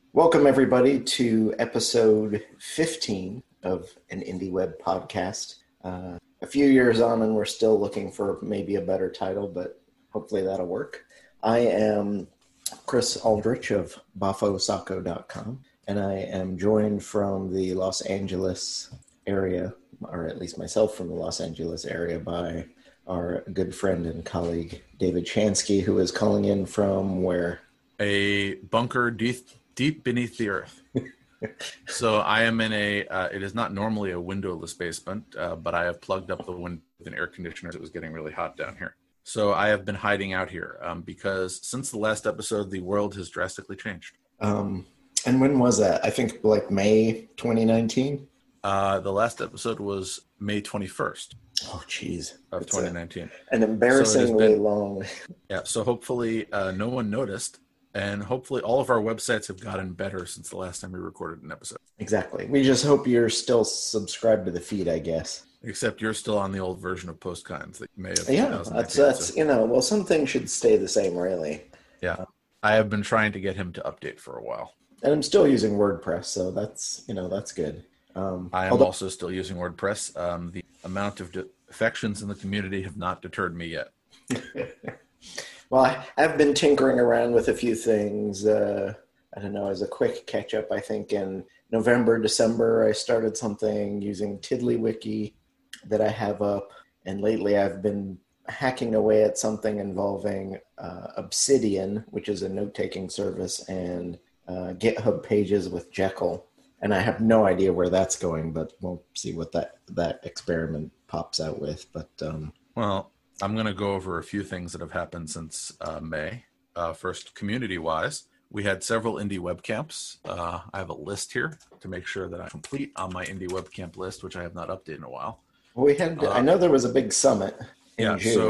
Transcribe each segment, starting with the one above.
Welcome, everybody, to episode 15 of an Indie Web podcast. A few years on, and we're still looking for maybe a better title, but hopefully that'll work. I am Chris Aldrich of bafosako.com, and I am joined from the Los Angeles area, or at least myself from the Los Angeles area, by our good friend and colleague, David Chansky, who is calling in from where? A bunker deep beneath the earth. So I am in it is not normally a windowless basement, but I have plugged up the window with an air conditioner. It was getting really hot down here. So I have been hiding out here because since the last episode, the world has drastically changed. And when was that? I think like May 2019? The last episode was May 21st. Oh, geez. Of 2019. An embarrassingly long. Yeah, so hopefully no one noticed. And hopefully all of our websites have gotten better since the last time we recorded an episode. Exactly. We just hope you're still subscribed to the feed, I guess. Except you're still on the old version of Postkines that you may have. Yeah, that's well, some things should stay the same, really. Yeah. I have been trying to get him to update for a while. And I'm still using WordPress, so that's good. I am also still using WordPress. The amount of defections in the community have not deterred me yet. Well, I've been tinkering around with a few things. I don't know, as a quick catch-up, I think in November, December, I started something using TiddlyWiki that I have up. And lately I've been hacking away at something involving Obsidian, which is a note-taking service, and GitHub Pages with Jekyll. And I have no idea where that's going, but we'll see what that experiment pops out with. But well, I'm going to go over a few things that have happened since May. First, community-wise, we had several indie web camps. I have a list here to make sure that I'm complete on my indie web camp list, which I have not updated in a while. We had. I know there was a big summit in June.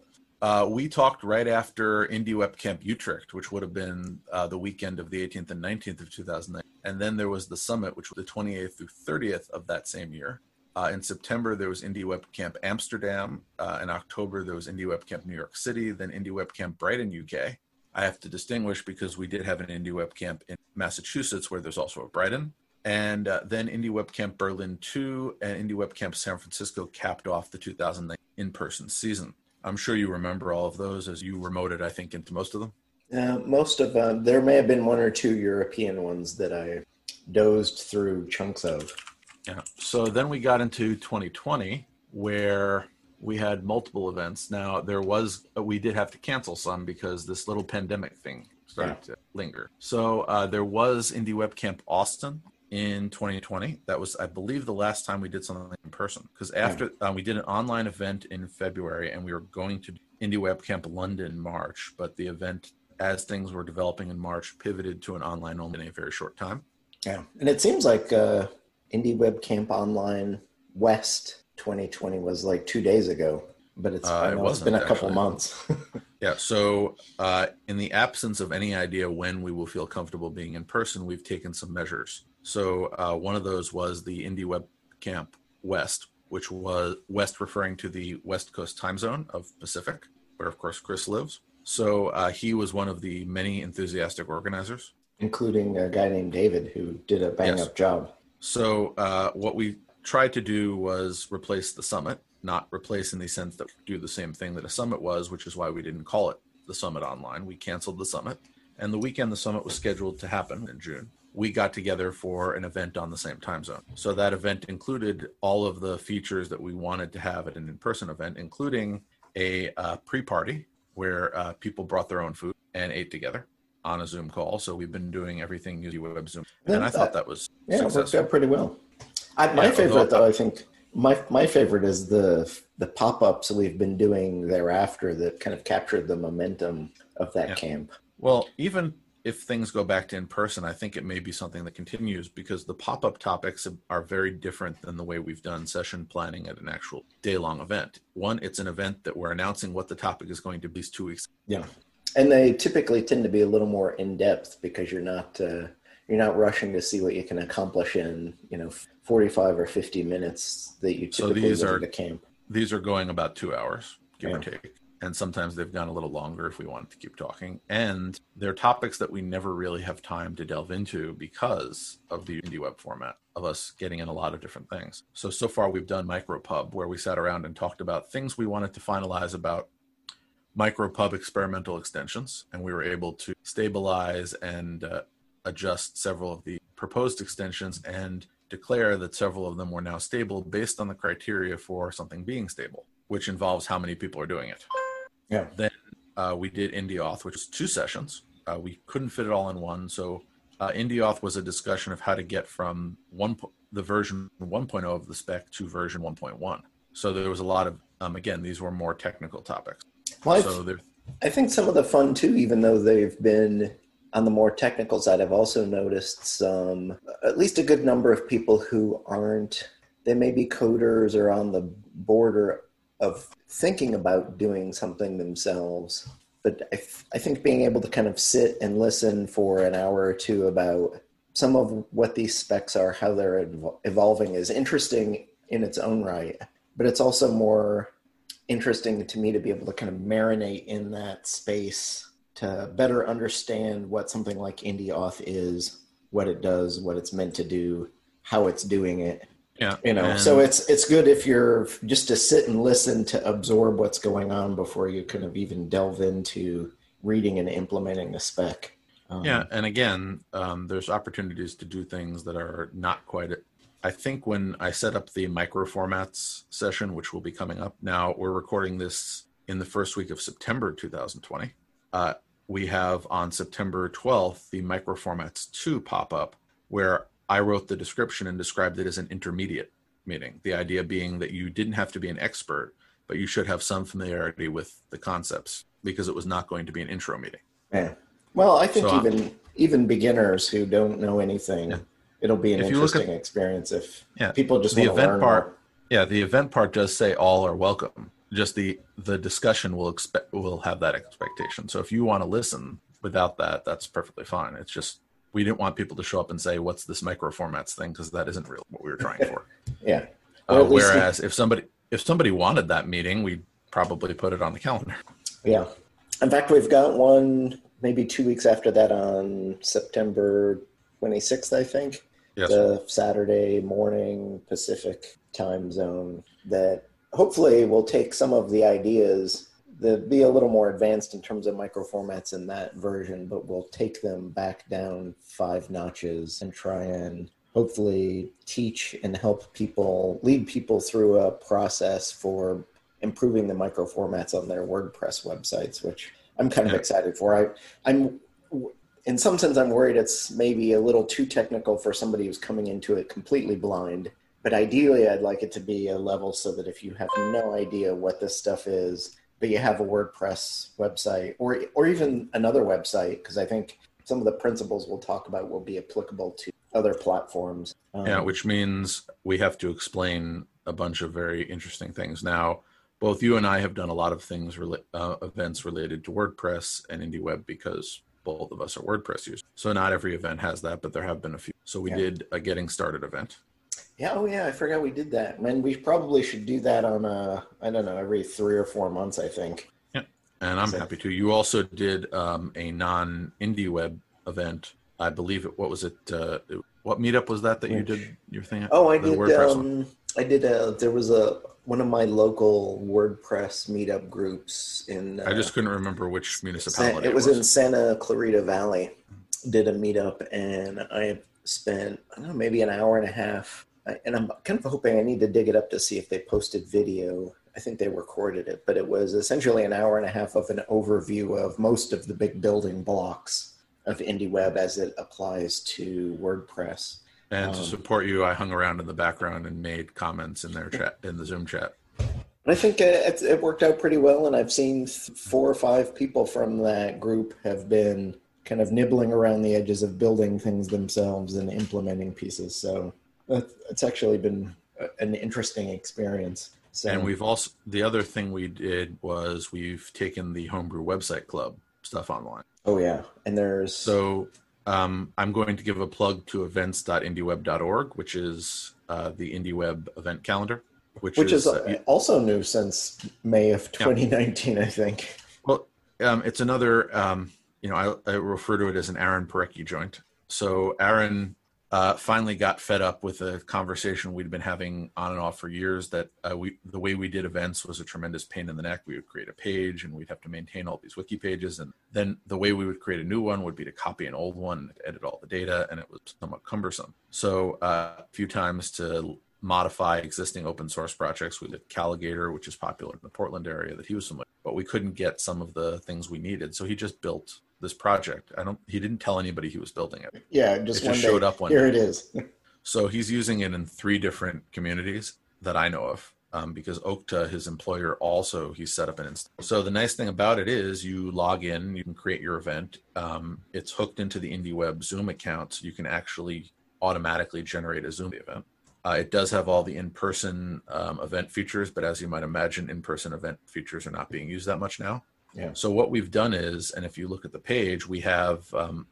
So we talked right after Indie Web Camp Utrecht, which would have been the weekend of the 18th and 19th of 2009. And then there was the summit, which was the 28th through 30th of that same year. In September, there was Indie Web Camp Amsterdam. In October, there was Indie Web Camp New York City, then Indie Web Camp Brighton, UK. I have to distinguish because we did have an Indie Web Camp in Massachusetts, where there's also a Brighton. And then Indie Web Camp Berlin 2 and Indie Web Camp San Francisco capped off the 2009 in-person season. I'm sure you remember all of those as you remoted, I think, into most of them. Most of them. There may have been one or two European ones that I dozed through chunks of. Yeah. So then we got into 2020, where we had multiple events. Now, we did have to cancel some because this little pandemic thing started to linger. So there was Indie Web Camp Austin in 2020. That was, I believe, the last time we did something in person. Because after we did an online event in February, and we were going to Indie Web Camp London in March, but the event, as things were developing in March, pivoted to an online only in a very short time. Yeah, and it seems like Indie Web Camp Online West 2020 was like 2 days ago, but it's been a couple months. Yeah, so in the absence of any idea when we will feel comfortable being in person, we've taken some measures. So one of those was the Indie Web Camp West, which was West referring to the West Coast time zone of Pacific, where, of course, Chris lives. So he was one of the many enthusiastic organizers. Including a guy named David, who did a bang-up job. So what we tried to do was replace the summit, not replace in the sense that we do the same thing that a summit was, which is why we didn't call it the summit online. We canceled the summit. And the weekend the summit was scheduled to happen in June, we got together for an event on the same time zone. So that event included all of the features that we wanted to have at an in-person event, including a pre-party where people brought their own food and ate together on a Zoom call. So we've been doing everything using web Zoom. And I thought that was successful. It worked out pretty well. My favorite, though, I think, my favorite is the pop-ups we've been doing thereafter that kind of captured the momentum of that camp. Well, even if things go back to in-person, I think it may be something that continues because the pop-up topics are very different than the way we've done session planning at an actual day-long event. One, it's an event that we're announcing what the topic is going to be 2 weeks. Yeah. And they typically tend to be a little more in-depth because you're not rushing to see what you can accomplish in 45 or 50 minutes that you typically do at a camp. These are going about 2 hours, give or take. and sometimes they've gone a little longer if we wanted to keep talking. And they're topics that we never really have time to delve into because of the IndieWeb format, of us getting in a lot of different things. So far we've done MicroPub, where we sat around and talked about things we wanted to finalize about MicroPub experimental extensions, and we were able to stabilize and adjust several of the proposed extensions and declare that several of them were now stable based on the criteria for something being stable, which involves how many people are doing it. Yeah. Then we did IndieAuth, which was 2 sessions. We couldn't fit it all in one. So IndieAuth was a discussion of how to get from the version 1.0 of the spec to version 1.1. So there was a lot of, again, these were more technical topics. Well, I think some of the fun too, even though they've been on the more technical side, I've also noticed at least a good number of people who aren't, they may be coders or on the border of thinking about doing something themselves. But I think being able to kind of sit and listen for an hour or two about some of what these specs are, how they're evolving, is interesting in its own right. But it's also more interesting to me to be able to kind of marinate in that space to better understand what something like IndieAuth is, what it does, what it's meant to do, how it's doing it. Yeah. So it's good if you're just to sit and listen to absorb what's going on before you kind of even delve into reading and implementing the spec. And again, there's opportunities to do things that are not quite. I think when I set up the microformats session, which will be coming up now, we're recording this in the first week of September 2020. We have on September 12th, the Microformats 2 pop up, where I wrote the description and described it as an intermediate meeting. The idea being that you didn't have to be an expert, but you should have some familiarity with the concepts, because it was not going to be an intro meeting. Yeah. Well, I think even beginners who don't know anything, it'll be an interesting experience if people just want to learn more. Yeah, the event part does say all are welcome. Just the discussion will have that expectation. So if you want to listen without that, that's perfectly fine. It's just we didn't want people to show up and say, "What's this microformats thing?" Because that isn't really what we were trying for. Yeah. Whereas if somebody wanted that meeting, we'd probably put it on the calendar. Yeah. In fact, we've got one maybe 2 weeks after that on September 26th, I think. Yes. The Saturday morning Pacific time zone that hopefully will take some of the ideas that be a little more advanced in terms of microformats in that version, but we'll take them back down 5 notches and try and hopefully teach and help people, lead people through a process for improving the microformats on their WordPress websites, which I'm kind of excited for. I'm in some sense, I'm worried it's maybe a little too technical for somebody who's coming into it completely blind. But ideally, I'd like it to be a level so that if you have no idea what this stuff is, but you have a WordPress website or even another website, because I think some of the principles we'll talk about will be applicable to other platforms. Which means we have to explain a bunch of very interesting things. Now, both you and I have done a lot of things, events related to WordPress and IndieWeb, because both of us are WordPress users. So not every event has that, but there have been a few. So we did a getting started event. Yeah, I forgot we did that. Man, we probably should do that on, every 3 or 4 months, I think. Yeah, and I'm happy to. You also did a non-IndieWeb event. I believe what was it? What meetup was that you did your thing at? Oh, I did. There was one of my local WordPress meetup groups in. I just couldn't remember which municipality it was. In Santa Clarita Valley. Did a meetup, and I spent maybe an hour and a half. And I'm kind of hoping, I need to dig it up to see if they posted video. I think they recorded it, but it was essentially an hour and a half of an overview of most of the big building blocks of IndieWeb as it applies to WordPress. And to support you, I hung around in the background and made comments in their chat, in the Zoom chat. I think it worked out pretty well, and I've seen 4 or 5 people from that group have been kind of nibbling around the edges of building things themselves and implementing pieces. So it's actually been an interesting experience. So, and we've also, the other thing we did was we've taken the Homebrew Website Club stuff online. Oh yeah, and there's I'm going to give a plug to events.indieweb.org, which is the IndieWeb event calendar. which Which is is also new since May of 2019, I think. well, it's another. I refer to it as an Aaron Parecki joint. So Aaron finally got fed up with a conversation we'd been having on and off for years that the way we did events was a tremendous pain in the neck. We would create a page and we'd have to maintain all these wiki pages. And then the way we would create a new one would be to copy an old one, edit all the data, and it was somewhat cumbersome. So a few times to modify existing open source projects. We did Caligator, which is popular in the Portland area that he was familiar with, but we couldn't get some of the things we needed. So he just built this project. He didn't tell anybody he was building it. Yeah, it just showed up one day. Here it is. So he's using it in 3 different communities that I know of, because Okta, his employer, also he's set up an instance. So the nice thing about it is you log in, you can create your event. It's hooked into the IndieWeb Zoom account, so you can actually automatically generate a Zoom event. It does have all the in-person event features, but as you might imagine, in-person event features are not being used that much now. Yeah. So what we've done is, and if you look at the page, we have an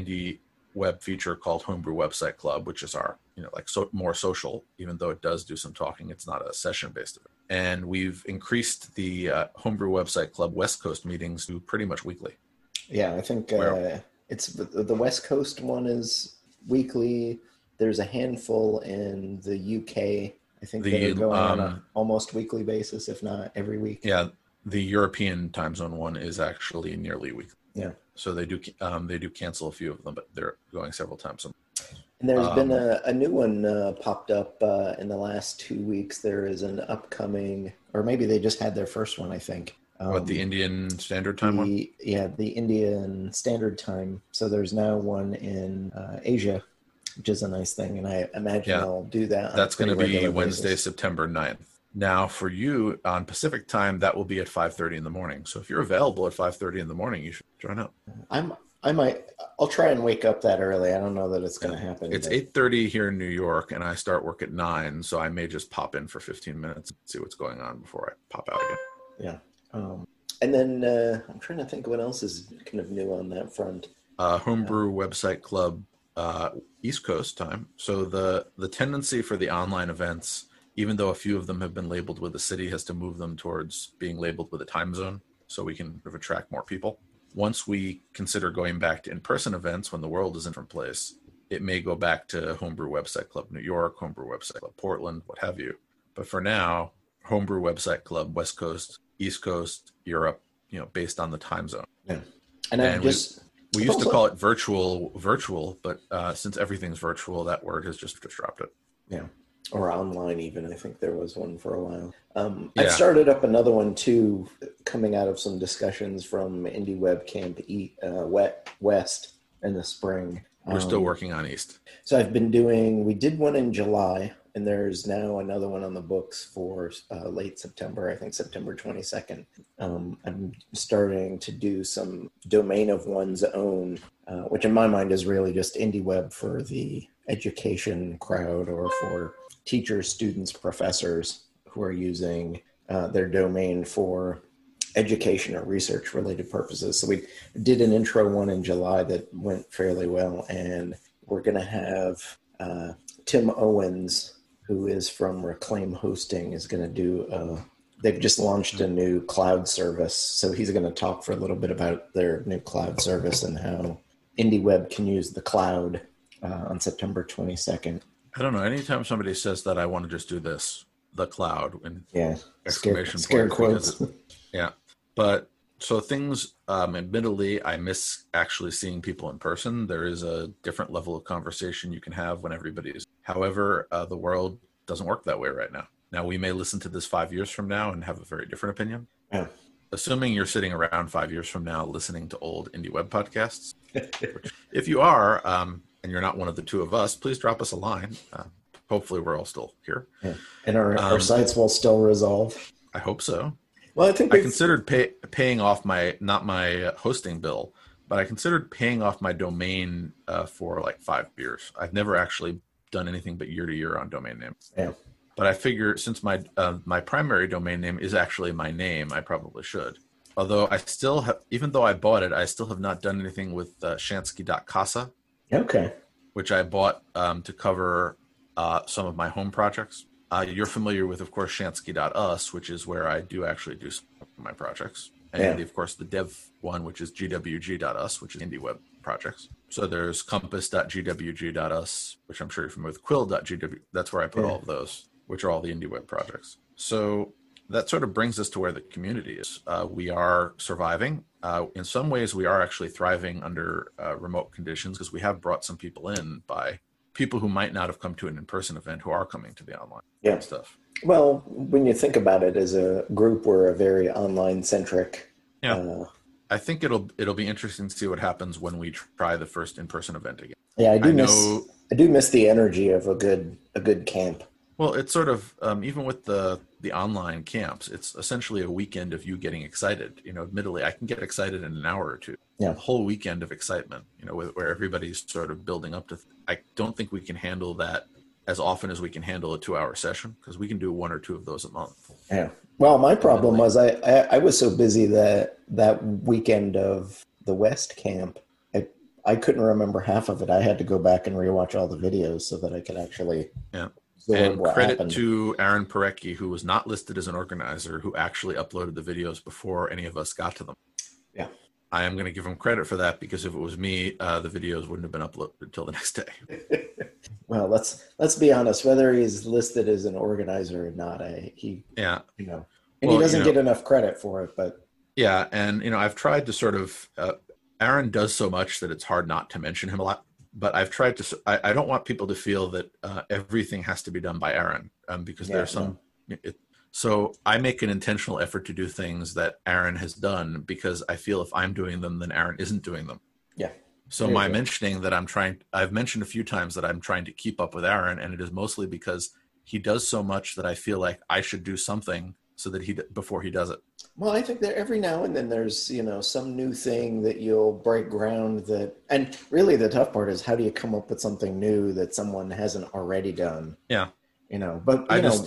IndieWeb feature called Homebrew Website Club, which is our, more social, even though it does do some talking. It's not a session-based event. And we've increased the Homebrew Website Club West Coast meetings to pretty much weekly. Yeah, I think it's the West Coast one is weekly. There's a handful in the UK. I think they're going on an almost weekly basis, if not every week. Yeah, the European time zone one is actually nearly weekly. Yeah. So they do cancel a few of them, but they're going several times a month. And there's been a new one popped up in the last 2 weeks. There is an upcoming, or maybe they just had their first one, I think. The Indian Standard Time one? Yeah, the Indian Standard Time. So there's now one in Asia, which is a nice thing. And I imagine they'll do that. That's going to be Wednesday, September 9th. Now, for you on Pacific time, that will be at 5:30 in the morning. So if you're available at 5:30 in the morning, you should join up. I'll try and wake up that early. I don't know that it's going to happen. It's 8:30 here in New York, and I start work at 9, so I may just pop in for 15 minutes and see what's going on before I pop out again. Yeah. And then I'm trying to think what else is kind of new on that front. Homebrew Website Club East Coast time. So the tendency for the online events, even though a few of them have been labeled with a city, has to move them towards being labeled with a time zone so we can attract more people. Once we consider going back to in-person events when the world is in a different place, it may go back to Homebrew Website Club New York, Homebrew Website Club Portland, what have you. But for now, Homebrew Website Club West Coast, East Coast, Europe, based on the time zone. Yeah. And we used to call it virtual, but since everything's virtual, that word has just dropped it. Yeah. Or online even. I think there was one for a while. I've started up another one too, coming out of some discussions from IndieWeb Camp West in the spring. We're still working on East. So we did one in July, and there's now another one on the books for late September, I think September 22nd. I'm starting to do some domain of one's own, which in my mind is really just IndieWeb for the education crowd or for teachers, students, professors who are using their domain for education or research related purposes. So we did an intro one in July that went fairly well, and we're going to have Tim Owens, who is from Reclaim Hosting, is going to do they've just launched a new cloud service. So he's going to talk for a little bit about their new cloud service and how IndieWeb can use the cloud on September 22nd. I don't know. Anytime somebody says that, I want to just do this, the cloud, and exclamation scare quotes. Yeah. But so things, admittedly, I miss actually seeing people in person. There is a different level of conversation you can have when everybody is. However, the world doesn't work that way right now. Now, we may listen to this 5 years from now and have a very different opinion. Yeah. Assuming you're sitting around 5 years from now listening to old IndieWeb podcasts, which, if you are, and you're not one of the two of us, please drop us a line. Hopefully we're all still here. Yeah. And our sites will still resolve. I hope so. Well, I think I considered paying off not my hosting bill, but I considered paying off my domain for like 5 years. I've never actually done anything but year to year on domain names. Yeah. But I figure since my primary domain name is actually my name, I probably should. Although I still have, even though I bought it, I still have not done anything with Shansky.casa. Okay. Which I bought to cover some of my home projects. You're familiar with, of course, Shansky.us, which is where I do actually do some of my projects. And Yeah. of course, the dev one, which is gwg.us, which is indie web projects. So there's compass.gwg.us, which I'm sure you're familiar with, quill.gw. That's where I put all of those, which are all the indie web projects. So that sort of brings us to where the community is. We are surviving. In some ways, we are actually thriving under remote conditions because we have brought some people in by people who might not have come to an in-person event who are coming to the online stuff. Well, when you think about it, as a group, we're a very online-centric. Yeah, I think it'll be interesting to see what happens when we try the first in-person event again. Yeah, I do miss the energy of a good camp. Well, it's sort of even with the online camps, it's essentially a weekend of you getting excited. Admittedly, I can get excited in an hour or two. Yeah, a whole weekend of excitement. Where everybody's sort of building up to. I don't think we can handle that as often as we can handle a 2-hour session, because we can do 1 or 2 of those a month. Yeah. Well, my problem was I was so busy that weekend of the West camp, I couldn't remember half of it. I had to go back and rewatch all the videos so that I could actually. Yeah. absorb And what credit happened. to Aaron Parecki, who was not listed as an organizer, who actually uploaded the videos before any of us got to them. Yeah. I am going to give him credit for that, because if it was me, the videos wouldn't have been uploaded until the next day. Well, let's be honest. Whether he's listed as an organizer or not, he doesn't get enough credit for it. But yeah, and I've tried to sort of. Aaron does so much that it's hard not to mention him a lot. But I've tried to. I don't want people to feel that everything has to be done by Aaron, because there's some. So I make an intentional effort to do things that Aaron has done, because I feel if I'm doing them, then Aaron isn't doing them. Yeah. So mentioning that I've mentioned a few times that I'm trying to keep up with Aaron, and it is mostly because he does so much that I feel like I should do something so that before he does it. Well, I think that every now and then there's, some new thing that you'll break ground and really the tough part is how do you come up with something new that someone hasn't already done? Yeah. But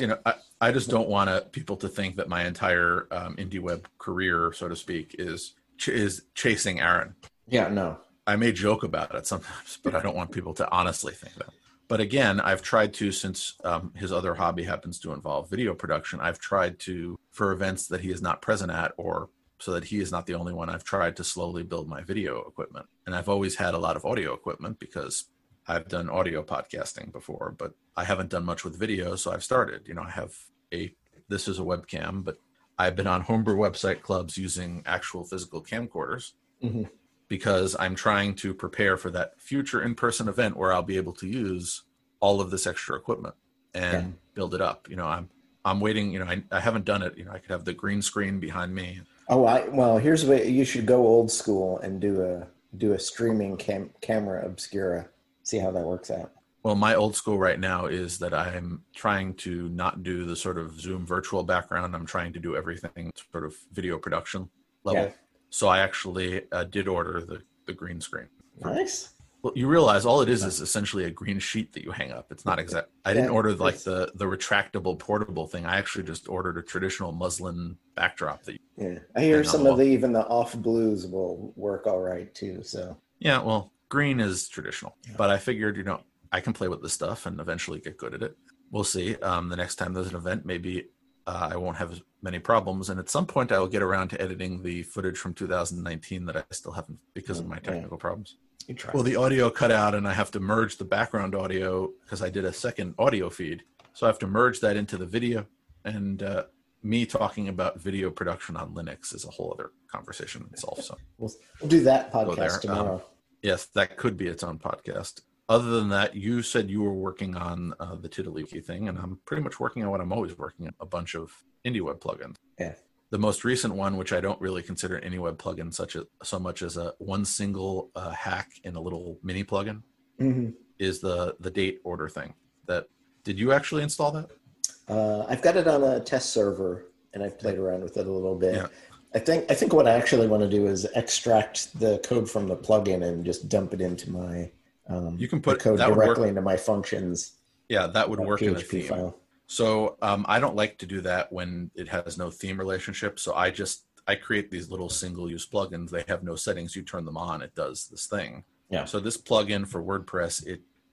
I just don't want people to think that my entire indie web career, so to speak, is chasing Aaron. Yeah, no. I may joke about it sometimes, but I don't want people to honestly think that. But again, I've tried to, since his other hobby happens to involve video production, I've tried to, for events that he is not present at, or so that he is not the only one, I've tried to slowly build my video equipment. And I've always had a lot of audio equipment because I've done audio podcasting before, but I haven't done much with video. So I've started, this is a webcam, but I've been on homebrew website clubs using actual physical camcorders. Mm-hmm. Because I'm trying to prepare for that future in-person event where I'll be able to use all of this extra equipment and build it up. I'm waiting. I haven't done it. I could have the green screen behind me. Oh, here's what you should go old school and do a streaming camera obscura. See how that works out. Well, my old school right now is that I'm trying to not do the sort of Zoom virtual background. I'm trying to do everything sort of video production level. Yeah. So I actually did order the green screen. Nice. Well, you realize all it is essentially a green sheet that you hang up. It's not exact. I didn't order like the retractable portable thing. I actually just ordered a traditional muslin backdrop. I hear some of even the off blues will work all right too. So yeah, well, green is traditional, but I figured I can play with this stuff and eventually get good at it. We'll see. The next time there's an event, maybe I won't have as many problems. And at some point I will get around to editing the footage from 2019 that I still haven't because of my technical problems. Well, the audio cut out and I have to merge the background audio because I did a second audio feed. So I have to merge that into the video. And me talking about video production on Linux is a whole other conversation itself. So we'll do that podcast tomorrow. Yes, that could be its own podcast. Other than that, you said you were working on the TiddlyWiki thing, and I'm pretty much working on what I'm always working on, a bunch of IndieWeb plugins. Yeah. The most recent one, which I don't really consider an IndieWeb plugin so much as a one single hack in a little mini plugin, is the date order thing. Did you actually install that? I've got it on a test server, and I've played around with it a little bit. Yeah. I think what I actually want to do is extract the code from the plugin and just dump it into my you can put the code directly into my functions. Yeah, that would work in a PHP theme. file. So I don't like to do that when it has no theme relationship. So I create these little single-use plugins. They have no settings. You turn them on, it does this thing. Yeah. So this plugin for WordPress,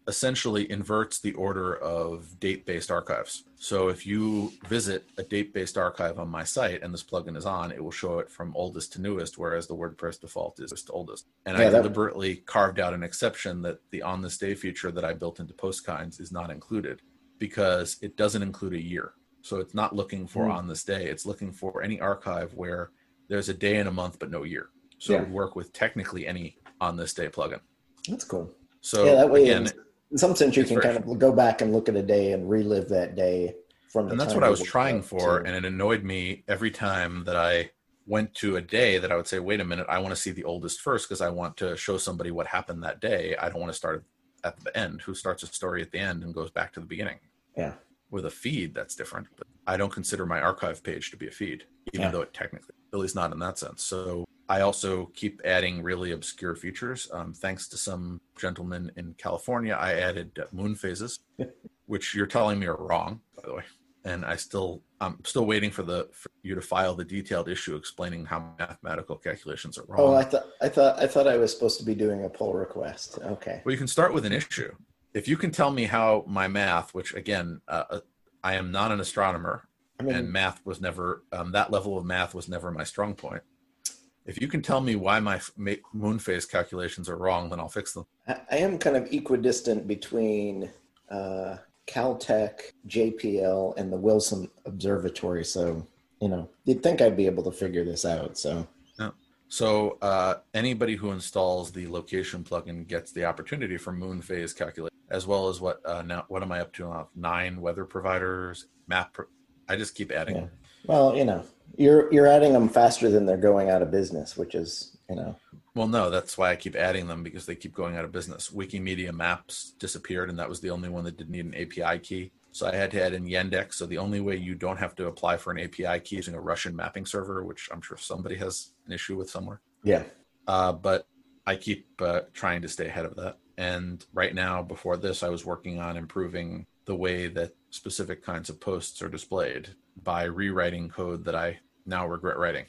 essentially inverts the order of date-based archives. So if you visit a date-based archive on my site and this plugin is on, it will show it from oldest to newest, whereas the WordPress default is to oldest. And I deliberately carved out an exception that the on this day feature that I built into Postkinds is not included, because it doesn't include a year. So it's not looking for on this day. It's looking for any archive where there's a day and a month, but no year. So it would work with technically any on this day plugin. That's cool. So that way, again, in some sense, you can kind of go back and look at a day and relive that day from the time. And that's what I was trying for. And it annoyed me every time that I went to a day that I would say, wait a minute, I want to see the oldest first because I want to show somebody what happened that day. I don't want to start at the end. Who starts a story at the end and goes back to the beginning? Yeah. With a feed, that's different. But I don't consider my archive page to be a feed, even though it technically, at least not in that sense. So I also keep adding really obscure features. Thanks to some gentleman in California, I added moon phases, which you're telling me are wrong, by the way. And I'm still waiting for you to file the detailed issue explaining how mathematical calculations are wrong. Oh, I thought I was supposed to be doing a pull request. Okay. Well, you can start with an issue. If you can tell me how my math, which again, I am not an astronomer, and math was never, that level of math was never my strong point. If you can tell me why my moon phase calculations are wrong, then I'll fix them. I am kind of equidistant between Caltech, JPL, and the Wilson Observatory. So, you'd think I'd be able to figure this out. So, yeah. So anybody who installs the location plugin gets the opportunity for moon phase calculation, as well as what am I up to now? 9 weather providers, I just keep adding. Yeah. Well, you're adding them faster than they're going out of business, which is, Well, no, that's why I keep adding them, because they keep going out of business. Wikimedia Maps disappeared, and that was the only one that didn't need an API key. So I had to add in Yandex. So the only way you don't have to apply for an API key is using a Russian mapping server, which I'm sure somebody has an issue with somewhere. Yeah. But I keep trying to stay ahead of that. And right now, before this, I was working on improving the way that specific kinds of posts are displayed by rewriting code that I now regret writing.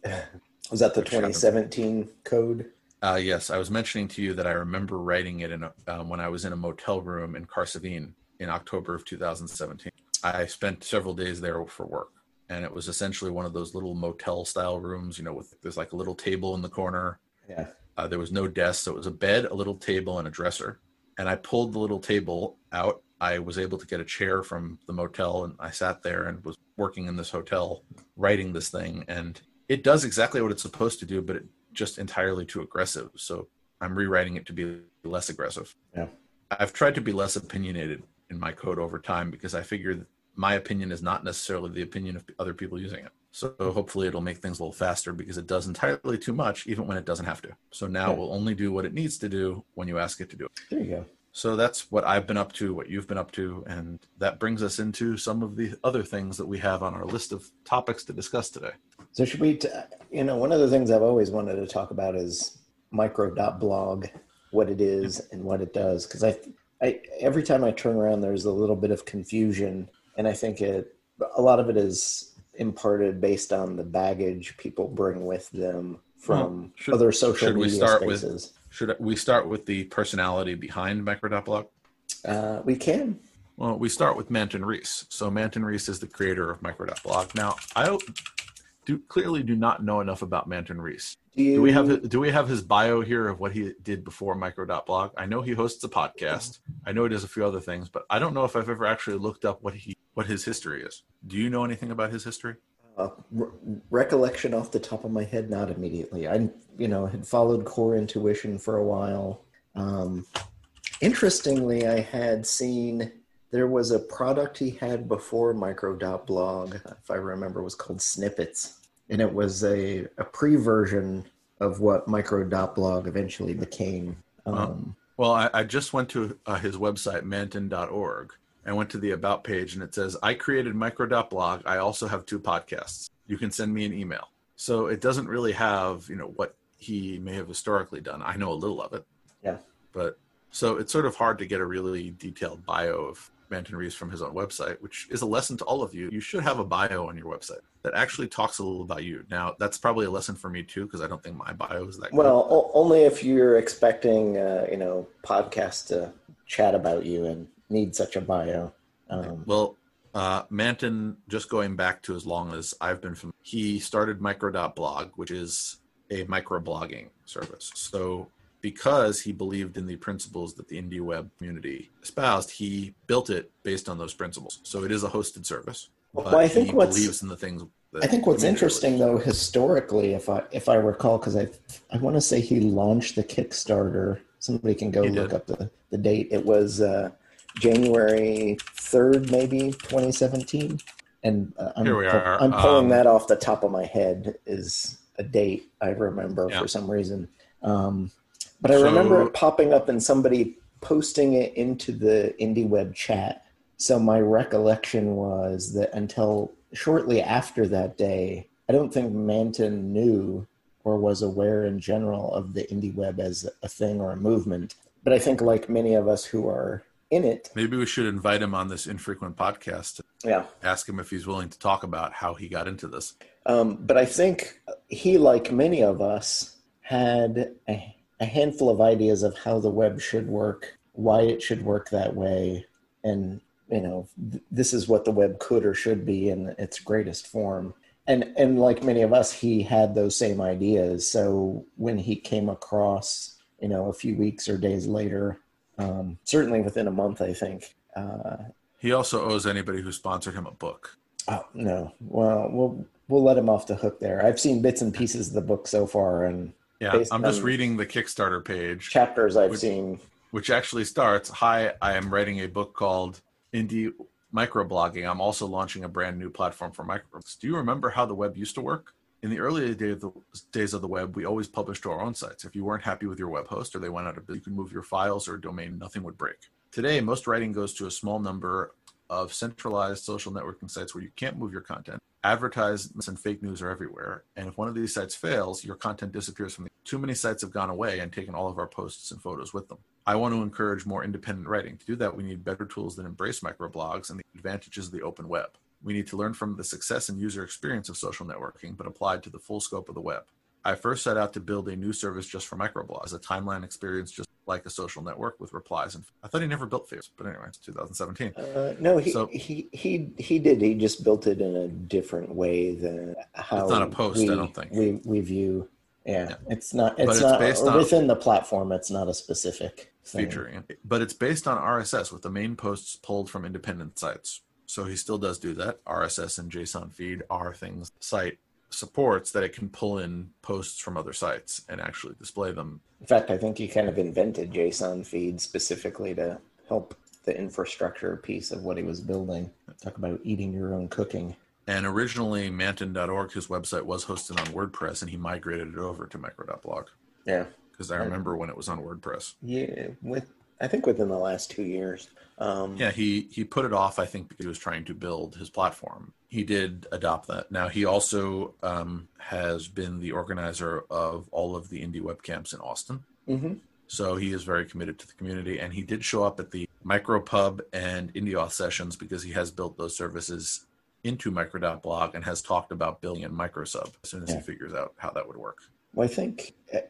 Was that the 2017 code? Yes, I was mentioning to you that I remember writing it when I was in a motel room in Karsavine in October of 2017. I spent several days there for work, and it was essentially one of those little motel-style rooms, there's like a little table in the corner. Yeah. There was no desk, so it was a bed, a little table, and a dresser. And I pulled the little table out. I was able to get a chair from the motel, and I sat there and was working in this hotel, writing this thing. And it does exactly what it's supposed to do, but it's just entirely too aggressive. So I'm rewriting it to be less aggressive. Yeah. I've tried to be less opinionated in my code over time, because I figure that my opinion is not necessarily the opinion of other people using it. So hopefully it'll make things a little faster, because it does entirely too much, even when it doesn't have to. So now it will only do what it needs to do when you ask it to do it. There you go. So that's what I've been up to, what you've been up to, and that brings us into some of the other things that we have on our list of topics to discuss today. So should we, one of the things I've always wanted to talk about is micro.blog, what it is and what it does. Because I every time I turn around, there's a little bit of confusion, and I think a lot of it is imparted based on the baggage people bring with them from other social media spaces. Should we start with the personality behind micro.blog? We can. Well, we start with Manton Rees. So Manton Rees is the creator of micro.blog. Now, I clearly do not know enough about Manton Rees. Do we have his bio here of what he did before micro.blog? I know he hosts a podcast. I know he does a few other things, but I don't know if I've ever actually looked up what his history is. Do you know anything about his history? Recollection off the top of my head, not immediately. I had followed Core Intuition for a while. Interestingly, I had seen there was a product he had before micro.blog, if I remember, was called Snippets. And it was a pre-version of what micro.blog eventually became. Well, I just went to his website, manton.org. I went to the About page, and it says, I created micro.blog. I also have 2 podcasts. You can send me an email. So it doesn't really have, what he may have historically done. I know a little of it. Yeah. But So it's sort of hard to get a really detailed bio of Manton Reeves from his own website, which is a lesson to all of you. You should have a bio on your website that actually talks a little about you. Now, that's probably a lesson for me too, because I don't think my bio is that good. Well, only if you're expecting, podcasts to chat about you and need such a bio. Manton, just going back to as long as I've been familiar, he started Micro.blog, which is a microblogging service. So because he believed in the principles that the indie web community espoused, he built it based on those principles. So it is a hosted service, but I think he believes in the things. I think what's interesting, though, historically, if I recall, because I want to say he launched the Kickstarter. Somebody can go look up the date. It was January 3rd, maybe 2017. And Here we are. I'm pulling that off the top of my head is a date I remember for some reason. But I remember it popping up and somebody posting it into the IndieWeb chat. So my recollection was that until shortly after that day, I don't think Manton knew or was aware in general of the IndieWeb as a thing or a movement. But I think like many of us who are in it. Maybe we should invite him on this infrequent podcast. Ask him if he's willing to talk about how he got into this. But I think he, like many of us, had a handful of ideas of how the web should work, why it should work that way, and this is what the web could or should be in its greatest form. And like many of us, he had those same ideas. So when he came across, a few weeks or days later, certainly within a month, I think. He also owes anybody who sponsored him a book. Oh, no. Well, we'll let him off the hook there. I've seen bits and pieces of the book so far, and I'm just reading the Kickstarter page. Chapters I've seen. Which actually starts, "Hi, I am writing a book called Indie Microblogging. I'm also launching a brand new platform for microblogs. Do you remember how the web used to work? In the early days of the web, we always published to our own sites. If you weren't happy with your web host or they went out of business, you could move your files or domain. Nothing would break. Today, most writing goes to a small number of centralized social networking sites where you can't move your content. Advertisements and fake news are everywhere. And if one of these sites fails, your content disappears from the... Too many sites have gone away and taken all of our posts and photos with them. I want to encourage more independent writing. To do that, we need better tools that embrace microblogs and the advantages of the open web. We need to learn from the success and user experience of social networking, but applied to the full scope of the web. I first set out to build a new service just for microblogs, a timeline experience just like a social network with replies. And I thought he never built favorites, but anyway, it's 2017. No, he did. He just built it in a different way than how it's not a post. I don't think we view. Yeah, it's not. It's not based on, within the platform. It's not a specific thing. Featuring, but it's based on RSS with the main posts pulled from independent sites. So he still does do that. RSS and JSON feed are things the site supports that it can pull in posts from other sites and actually display them. In fact, I think he kind of invented JSON feed specifically to help the infrastructure piece of what he was building. Talk about eating your own cooking. And originally, Manton.org, his website, was hosted on WordPress, and he migrated it over to Micro.blog. Yeah. Because I remember when it was on WordPress. Yeah, I think within the last 2 years. He put it off, I think, because he was trying to build his platform. He did adopt that. Now, he also has been the organizer of all of the indie webcamps in Austin. Mm-hmm. So he is very committed to the community, and he did show up at the MicroPub and IndieAuth sessions because he has built those services into Micro.blog and has talked about building in Microsub as soon as he figures out how that would work. Well, I think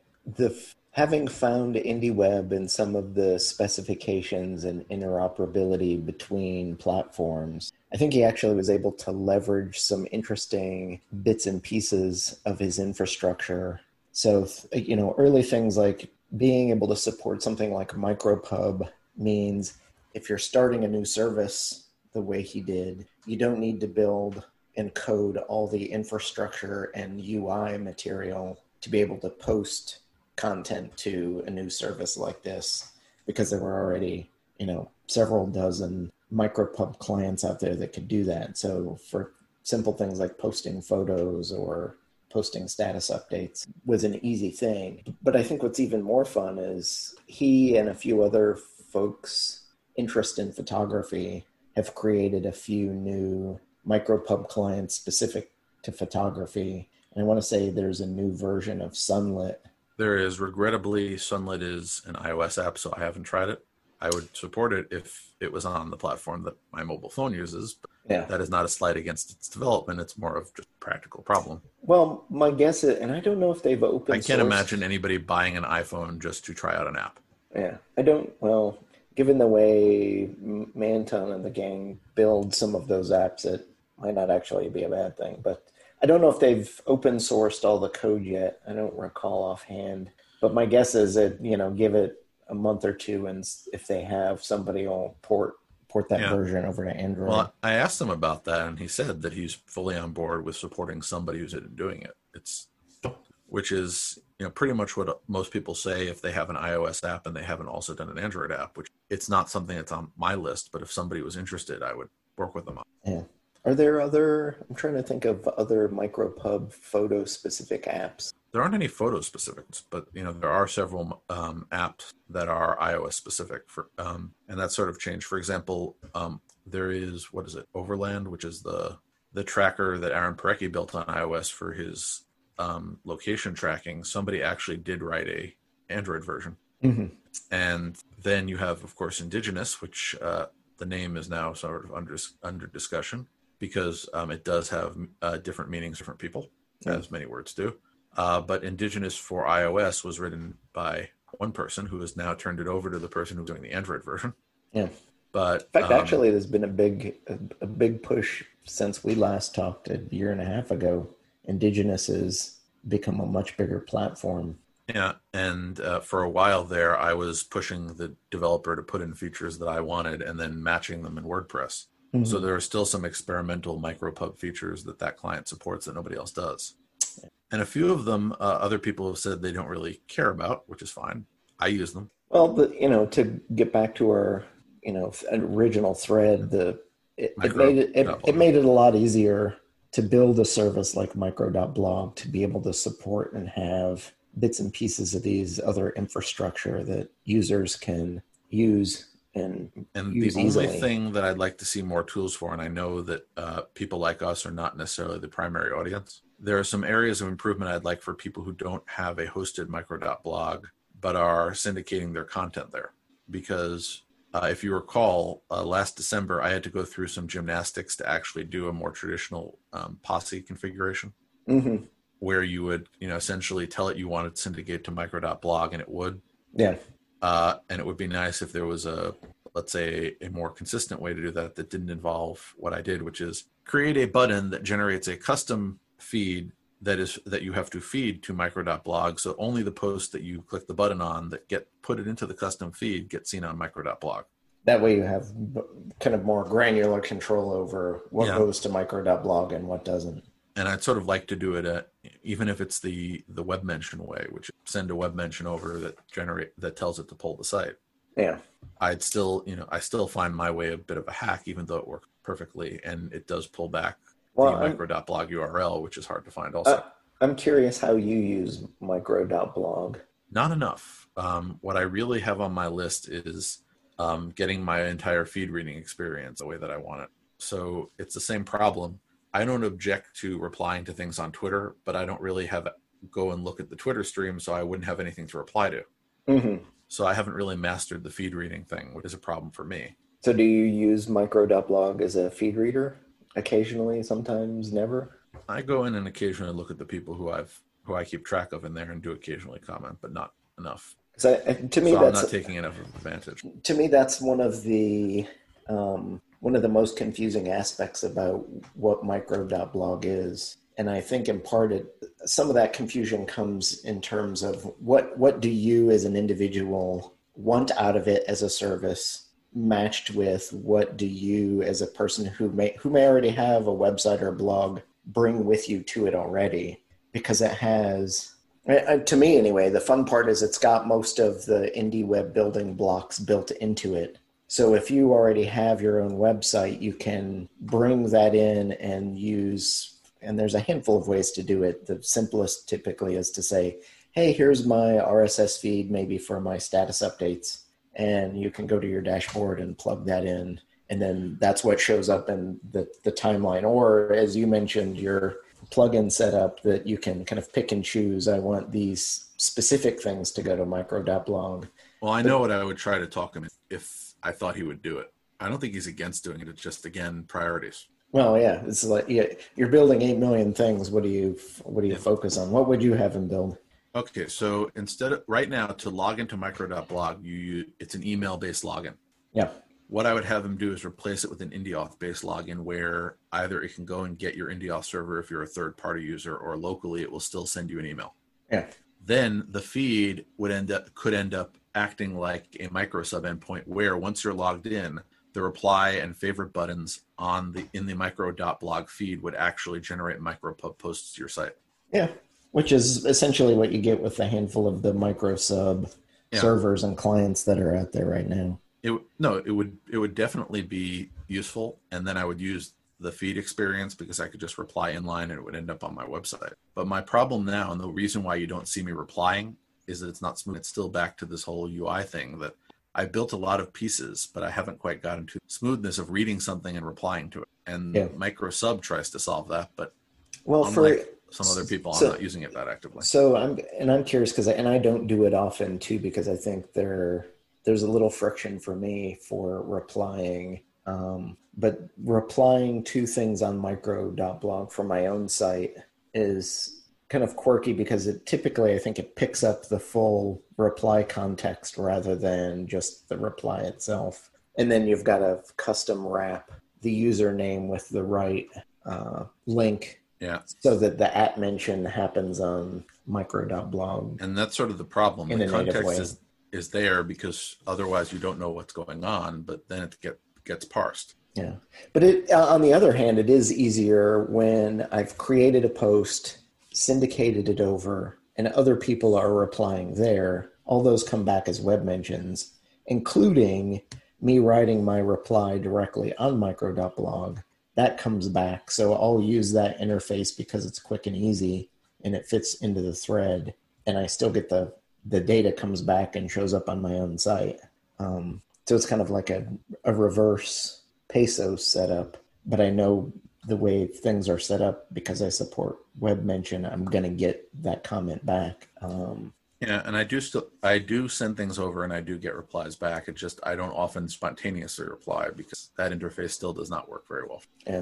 having found IndieWeb and some of the specifications and interoperability between platforms, I think he actually was able to leverage some interesting bits and pieces of his infrastructure. So, early things like being able to support something like MicroPub means if you're starting a new service the way he did, you don't need to build and code all the infrastructure and UI material to be able to post content to a new service like this, because there were already, several dozen MicroPub clients out there that could do that. So for simple things like posting photos or posting status updates was an easy thing. But I think what's even more fun is he and a few other folks' interest in photography have created a few new MicroPub clients specific to photography. And I want to say there's a new version of Sunlit There is. Regrettably, Sunlit is an iOS app, so I haven't tried it. I would support it if it was on the platform that my mobile phone uses. But Yeah. that is not a slight against its development. It's more of just a practical problem. Well, my guess is, and I don't know if they've open I can't sourced. imagine anybody buying an iPhone just to try out an app. Yeah, I don't. Well, given the way Manton and the gang build some of those apps, it might not actually be a bad thing. But I don't know if they've open sourced all the code yet. I don't recall offhand. But my guess is that, give it a month or two, and if they have, somebody will port that version over to Android. Well, I asked him about that, and he said that he's fully on board with supporting somebody who's doing it. Which is, pretty much what most people say if they have an iOS app and they haven't also done an Android app, which it's not something that's on my list, but if somebody was interested, I would work with them on. Yeah. Are there I'm trying to think of other MicroPub photo specific apps. There aren't any photo specifics, but there are several apps that are iOS specific for, and that sort of changed. For example, there is Overland, which is the tracker that Aaron Parecki built on iOS for his location tracking. Somebody actually did write a Android version. Mm-hmm. And then you have, of course, Indigenous, which the name is now sort of under discussion because it does have different meanings, different people, as many words do. But Indigenous for iOS was written by one person who has now turned it over to the person who's doing the Android version. Yeah. But in fact, actually, there's been a big push since we last talked a year and a half ago. Indigenous has become a much bigger platform. Yeah, and for a while there, I was pushing the developer to put in features that I wanted and then matching them in WordPress. Mm-hmm. So there are still some experimental MicroPub features that client supports that nobody else does. And a few of them, other people have said they don't really care about, which is fine. I use them. Well, to get back to our, original thread, it made it a lot easier to build a service like micro.blog to be able to support and have bits and pieces of these other infrastructure that users can use and use the easily. Only thing that I'd like to see more tools for, and I know that people like us are not necessarily the primary audience, there are some areas of improvement I'd like for people who don't have a hosted micro.blog but are syndicating their content there. Because if you recall, last December, I had to go through some gymnastics to actually do a more traditional Posse configuration, mm-hmm. where you would, essentially tell it you wanted to syndicate to micro.blog, and it would. Yeah. And it would be nice if there was let's say, a more consistent way to do that didn't involve what I did, which is create a button that generates a custom feed that you have to feed to micro.blog. So only the posts that you click the button on that get put it into the custom feed get seen on micro.blog. That way you have kind of more granular control over what goes to micro.blog and what doesn't. And I'd sort of like to do it even if it's the web mention way, which send a web mention over that tells it to pull the site. Yeah. I still find my way a bit of a hack, even though it works perfectly and it does pull back the micro.blog URL, which is hard to find also. I'm curious how you use micro.blog. Not enough. What I really have on my list is getting my entire feed reading experience the way that I want it. So it's the same problem. I don't object to replying to things on Twitter, but I don't really go and look at the Twitter stream, so I wouldn't have anything to reply to. Mm-hmm. So I haven't really mastered the feed reading thing, which is a problem for me. So do you use micro.blog as a feed reader? Occasionally, sometimes, never? I go in and occasionally look at the people who I keep track of in there and do occasionally comment, but not enough. I'm not taking enough advantage. To me, that's one of the most confusing aspects about what micro.blog is. And I think in part some of that confusion comes in terms of what do you as an individual want out of it as a service, matched with what do you as a person who may already have a website or a blog bring with you to it already. Because it has, to me anyway, the fun part is it's got most of the indie web building blocks built into it. So if you already have your own website, you can bring that in and use, and there's a handful of ways to do it. The simplest typically is to say, hey, here's my RSS feed, maybe for my status updates. And you can go to your dashboard and plug that in. And then that's what shows up in the timeline. Or as you mentioned, your plugin setup that you can kind of pick and choose. I want these specific things to go to micro.blog. Well, I know what I would try to talk him if I thought he would do it. I don't think he's against doing it. It's just, again, priorities. Well, yeah, it's like, yeah, you're building 8 million things. What do you focus on? What would you have him build? Okay, so instead of right now to log into micro.blog, it's an email-based login. Yeah. What I would have him do is replace it with an IndieAuth-based login where either it can go and get your IndieAuth server if you're a third-party user, or locally it will still send you an email. Yeah. Then the feed could end up acting like a microsub endpoint where once you're logged in, the reply and favorite buttons in the micro.blog feed would actually generate micropub posts to your site. Yeah, which is essentially what you get with a handful of the microsub servers and clients that are out there right now. It would definitely be useful, and then I would use the feed experience because I could just reply inline and it would end up on my website. But my problem now, and the reason why you don't see me replying, is that it's not smooth. It's still back to this whole UI thing that I built a lot of pieces, but I haven't quite gotten to the smoothness of reading something and replying to it. And microsub tries to solve that, but unlike some other people, I'm not using it that actively. So I'm curious because I don't do it often too, because I think there's a little friction for me for replying. But replying to things on micro.blog for my own site is kind of quirky because I think it picks up the full reply context rather than just the reply itself. And then you've got to custom wrap the username with the right link. Yeah. So that the @ mention happens on micro.blog. And that's sort of the problem. In the a native way. context is there because otherwise you don't know what's going on, but then it gets parsed. Yeah. But on the other hand, it is easier when I've created a post, syndicated it over, and other people are replying there. All those come back as web mentions, including me writing my reply directly on micro.blog. That comes back. So I'll use that interface because it's quick and easy and it fits into the thread. And I still get the data comes back and shows up on my own site. So it's kind of like a reverse Pesos setup, but I know the way things are set up because I support web mention, I'm going to get that comment back. Yeah, and I do send things over and I do get replies back. It's just I don't often spontaneously reply because that interface still does not work very well. Yeah,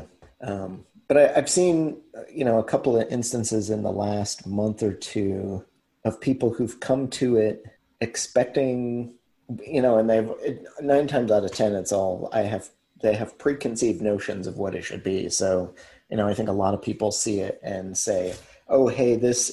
but I've seen a couple of instances in the last month or two of people who've come to it expecting, and they've 9 times out of 10 it's all they have preconceived notions of what it should be. So, I think a lot of people see it and say, oh, hey,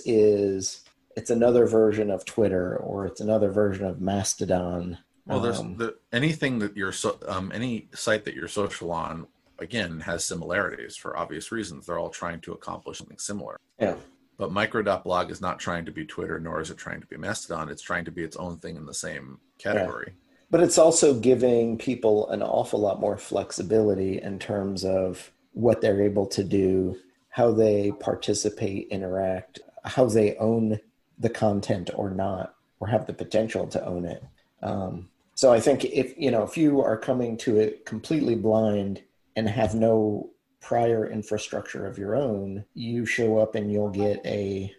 it's another version of Twitter or it's another version of Mastodon. Well, there's anything that any site that you're social on, again, has similarities for obvious reasons. They're all trying to accomplish something similar. Yeah. But micro.blog is not trying to be Twitter, nor is it trying to be Mastodon. It's trying to be its own thing in the same category. Yeah. But it's also giving people an awful lot more flexibility in terms of what they're able to do, how they participate, interact, how they own the content or not, or have the potential to own it. So I think if you are coming to it completely blind and have no prior infrastructure of your own, you show up and you'll get a,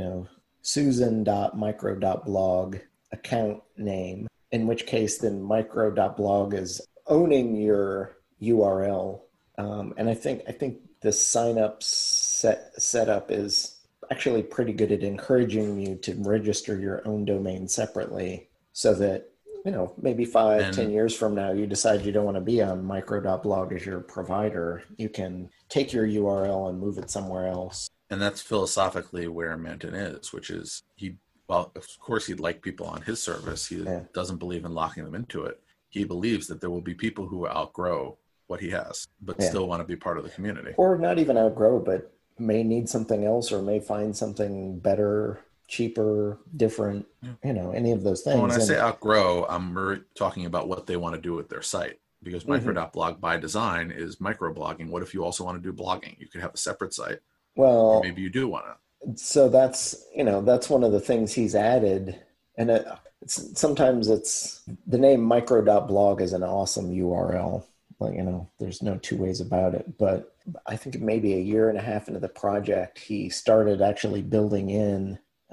Susan.micro.blog account name, in which case then micro.blog is owning your URL. And I think the sign up setup is actually pretty good at encouraging you to register your own domain separately so that, maybe 5-10 years from now, you decide you don't want to be on micro.blog as your provider. You can take your URL and move it somewhere else. And that's philosophically where Manton is, which is of course he'd like people on his service. He doesn't believe in locking them into it. He believes that there will be people who outgrow what he has, but still want to be part of the community. Or not even outgrow, but may need something else or may find something better, cheaper, different, any of those things. Well, when I say outgrow, I'm talking about what they want to do with their site, because micro.blog by design is microblogging. What if you also want to do blogging? You could have a separate site. Well, maybe you do want to. So that's one of the things he's added. And sometimes the name micro.blog is an awesome URL. There's no two ways about it. But I think maybe a year and a half into the project, he started actually building in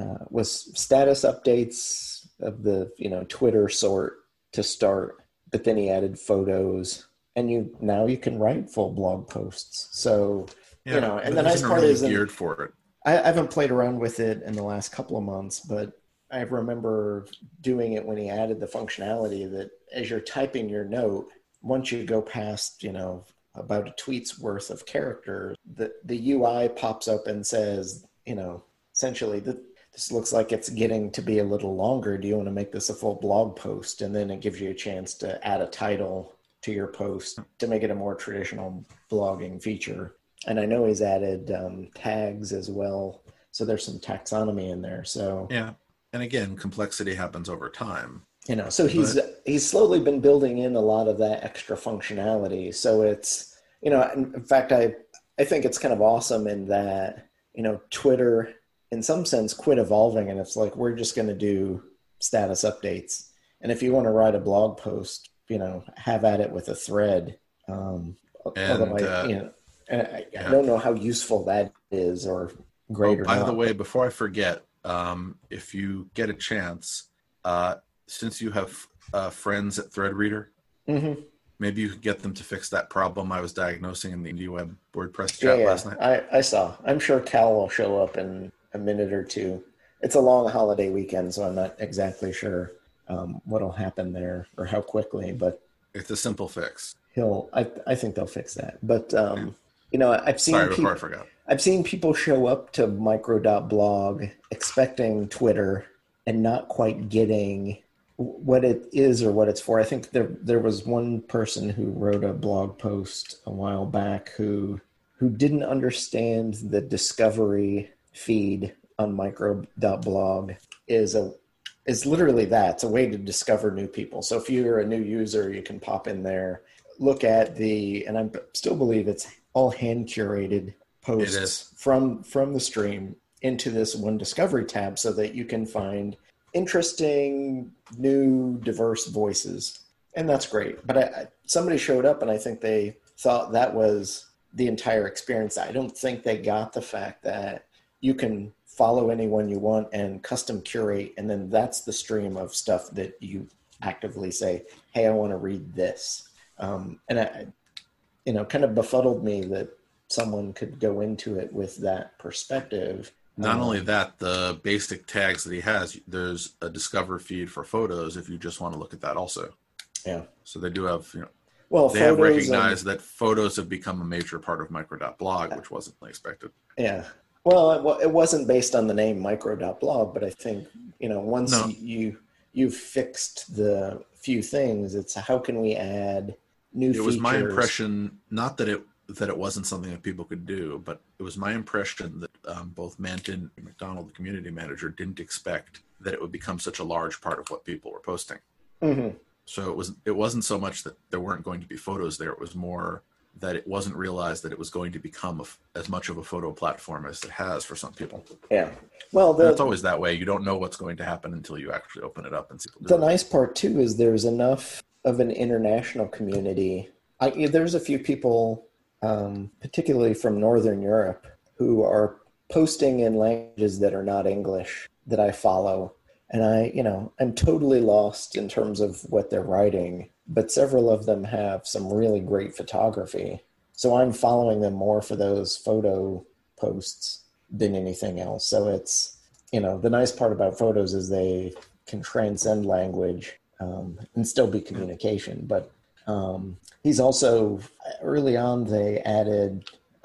was status updates of the Twitter sort to start, but then he added photos, and now you can write full blog posts. So and the nice part is geared for it. I haven't played around with it in the last couple of months, but I remember doing it when he added the functionality that as you're typing your note, once you go past, about a tweet's worth of character, the UI pops up and says, essentially, this looks like it's getting to be a little longer. Do you want to make this a full blog post? And then it gives you a chance to add a title to your post to make it a more traditional blogging feature. And I know he's added tags as well. So there's some taxonomy in there. So yeah. And again, complexity happens over time. So he's slowly been building in a lot of that extra functionality. So it's, in fact, I think it's kind of awesome in that, Twitter, in some sense, quit evolving. And it's like, we're just going to do status updates. And if you want to write a blog post, have at it with a thread. I don't know how useful that is or great or not. By the way, before I forget, if you get a chance, since you have friends at Threadreader, maybe you could get them to fix that problem I was diagnosing in the IndieWeb WordPress chat last night. I saw. I'm sure Cal will show up in a minute or two. It's a long holiday weekend, so I'm not exactly sure what'll happen there or how quickly, but it's a simple fix. I think they'll fix that. But I've seen people show up to micro.blog expecting Twitter and not quite getting what it is or what it's for. I think there was one person who wrote a blog post a while back who didn't understand the discovery feed on micro.blog is literally that. It's a way to discover new people. So if you're a new user, you can pop in there, look at and I still believe it's all hand curated posts from the stream into this one discovery tab so that you can find interesting, new, diverse voices. And that's great. But somebody showed up and I think they thought that was the entire experience. I don't think they got the fact that you can follow anyone you want and custom curate. And then that's the stream of stuff that you actively say, hey, I want to read this. And kind of befuddled me that someone could go into it with that perspective. Not only that, the basic tags that he has, there's a discover feed for photos if you just want to look at that also. Yeah. So they do have, they have recognized that photos have become a major part of micro.blog, which wasn't expected. Yeah. Well, it wasn't based on the name micro.blog, but I think, once you've fixed the few things, it's how can we add new features? It was my impression, not that it wasn't something that people could do, but it was my impression that both Manton and McDonald, the community manager, didn't expect that it would become such a large part of what people were posting. Mm-hmm. So it wasn't so much that there weren't going to be photos there. It was more that it wasn't realized that it was going to become as much of a photo platform as it has for some people. Yeah. Well, it's always that way. You don't know what's going to happen until you actually open it up and see people do it. The nice part, too, is there's enough of an international community. There's a few people, particularly from Northern Europe, who are posting in languages that are not English that I follow. And I'm totally lost in terms of what they're writing, but several of them have some really great photography. So I'm following them more for those photo posts than anything else. So it's, the nice part about photos is they can transcend language and still be communication. But he's also, early on, they added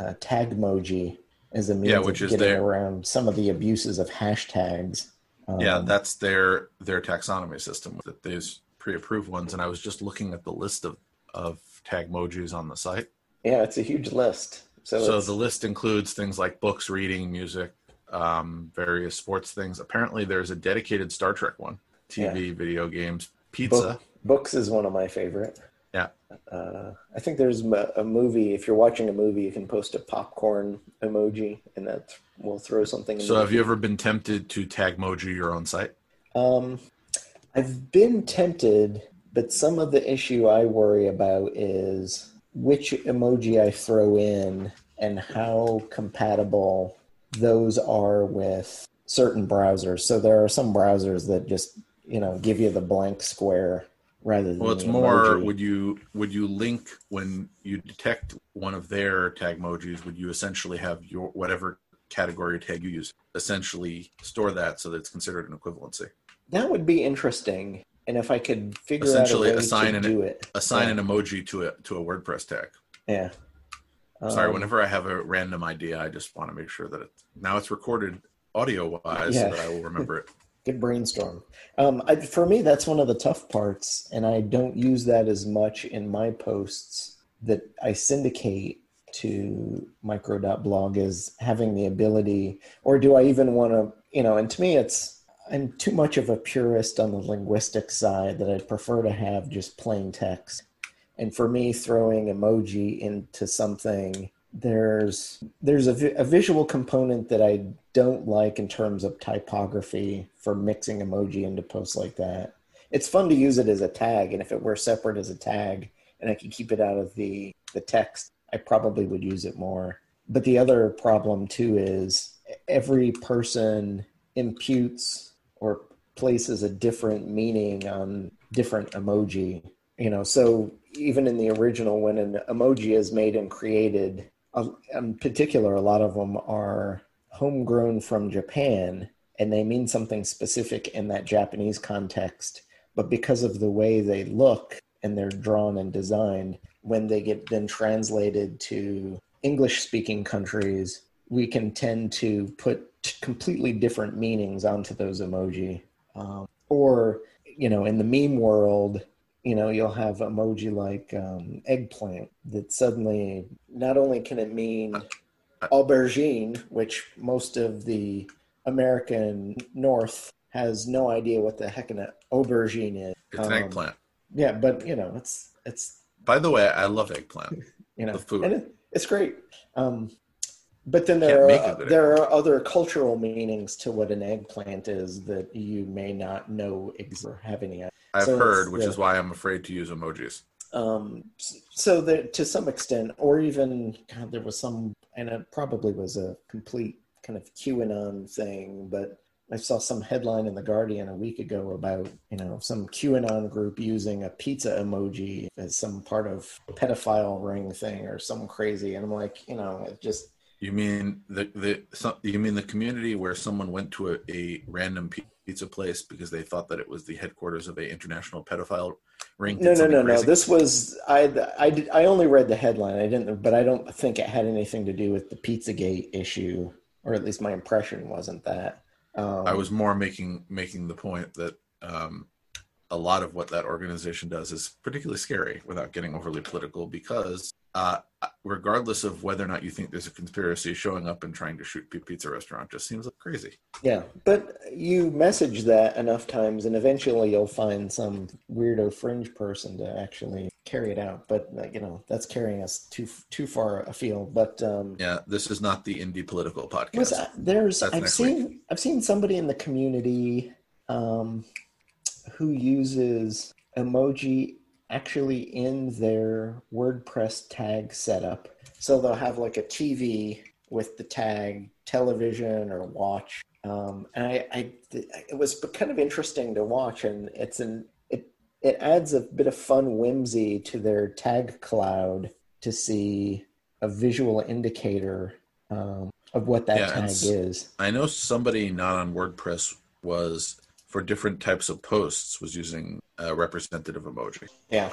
Tagmoji as a means of getting around some of the abuses of hashtags. That's their taxonomy system. That there's pre-approved ones, and I was just looking at the list of Tagmojis on the site. Yeah, it's a huge list. So the list includes things like books, reading, music, various sports things. Apparently, there's a dedicated Star Trek one, TV, video games, pizza. Books is one of my favorite. Yeah. I think there's a movie. If you're watching a movie, you can post a popcorn emoji, and that will throw something. So have you ever been tempted to Tagmoji your own site? I've been tempted, but some of the issue I worry about is which emoji I throw in and how compatible those are with certain browsers. So there are some browsers that just, give you the blank square rather than Well, it's the more, emoji. would you link when you detect one of their tag emojis, would you essentially have your whatever category tag you use essentially store that so that it's considered an equivalency? That would be interesting. And if I could figure out a Essentially way to do it. assign an emoji to a WordPress tag. Yeah. Sorry, whenever I have a random idea, I just want to make sure that it's recorded audio wise so that I will remember it. Good brainstorm. For me, that's one of the tough parts, and I don't use that as much in my posts that I syndicate to micro.blog, is having the ability, or do I even want to, and to me, I'm too much of a purist on the linguistic side that I'd prefer to have just plain text. And for me, throwing emoji into something, there's a visual component that I don't like in terms of typography for mixing emoji into posts like that. It's fun to use it as a tag, and if it were separate as a tag and I could keep it out of the text, I probably would use it more. But the other problem too is every person imputes or places a different meaning on different emoji. So even in the original, when an emoji is made and created, in particular, a lot of them are homegrown from Japan, and they mean something specific in that Japanese context. But because of the way they look and they're drawn and designed, when they get then translated to English-speaking countries, we can tend to put completely different meanings onto those emoji. Or, in the meme world, you'll have emoji like eggplant that suddenly, not only can it mean aubergine, which most of the American North has no idea what the heck an aubergine is. It's an eggplant. Yeah, but it's. By the way, I love eggplant. The food. And it's great. But then there are other cultural meanings to what an eggplant is that you may not know or have any idea. I've heard, which is why I'm afraid to use emojis. So that to some extent, or even there was some, and it probably was a complete kind of QAnon thing, but I saw some headline in The Guardian a week ago about, some QAnon group using a pizza emoji as some part of a pedophile ring thing or some crazy. And I'm like, it just. You mean the community where someone went to a random pizza place because they thought that it was the headquarters of a international pedophile ring? No. This was I only read the headline. But I don't think it had anything to do with the Pizzagate issue, or at least my impression wasn't that. I was more making the point that a lot of what that organization does is particularly scary, without getting overly political, because regardless of whether or not you think there's a conspiracy, showing up and trying to shoot a pizza restaurant just seems like crazy. Yeah, but you message that enough times and eventually you'll find some weirdo fringe person to actually carry it out. But, that's carrying us too far afield. But yeah, this is not the indie political podcast. I've seen somebody in the community who uses emoji actually in their WordPress tag setup. So they'll have like a TV with the tag television or watch. And it was kind of interesting to watch, and it adds a bit of fun whimsy to their tag cloud to see a visual indicator of what that tag is. I know somebody not on WordPress was, for different types of posts, was using a representative emoji. Yeah.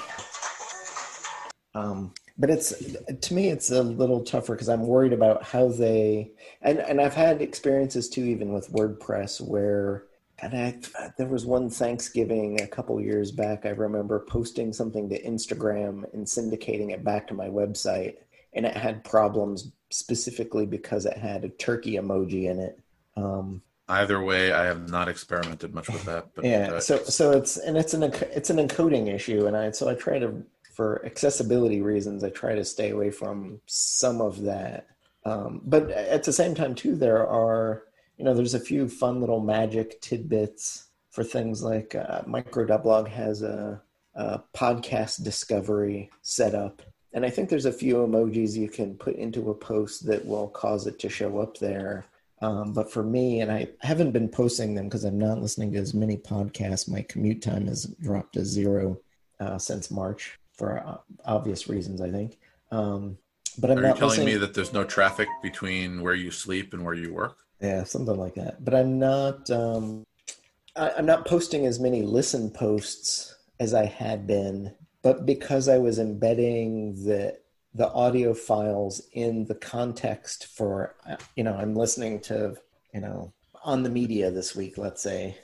But to me, it's a little tougher because I'm worried about how they, and I've had experiences too, even with WordPress, where, there was one Thanksgiving a couple years back, I remember posting something to Instagram and syndicating it back to my website, and it had problems specifically because it had a turkey emoji in it. Either way, I have not experimented much with that. But, yeah, so it's an encoding issue, and I try to, for accessibility reasons, I try to stay away from some of that. But at the same time, too, there are, there's a few fun little magic tidbits for things like Micro.blog has a podcast discovery set up. And I think there's a few emojis you can put into a post that will cause it to show up there. But for me, and I haven't been posting them because I'm not listening to as many podcasts. My commute time has dropped to zero since March for obvious reasons, I think. But I'm Are you not telling me listening. that there's no traffic between where you sleep and where you work? Yeah, something like that. But I'm not. I'm not posting as many listen posts as I had been, but because I was embedding the audio files in the context for, I'm listening to, on the media this week, let's say,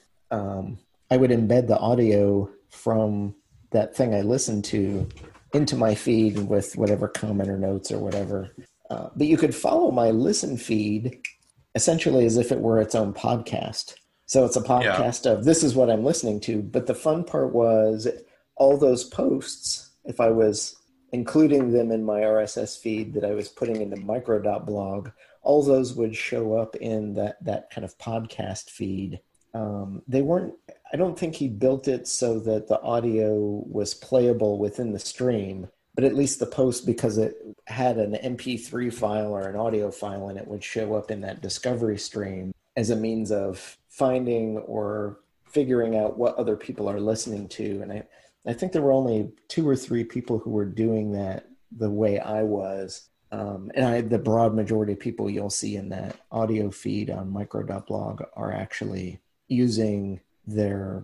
I would embed the audio from that thing I listened to into my feed with whatever comment or notes or whatever. But you could follow my listen feed essentially as if it were its own podcast. So it's a Yeah. podcast of this is what I'm listening to. But the fun part was all those posts, if I was including them in my RSS feed that I was putting into micro.blog, all those would show up in that kind of podcast feed. They weren't, I don't think he built it so that the audio was playable within the stream, but at least the post, because it had an MP3 file or an audio file in it, would show up in that discovery stream as a means of finding or figuring out what other people are listening to. And I think there were only 2 or 3 people who were doing that the way I was. The broad majority of people you'll see in that audio feed on micro.blog are actually using their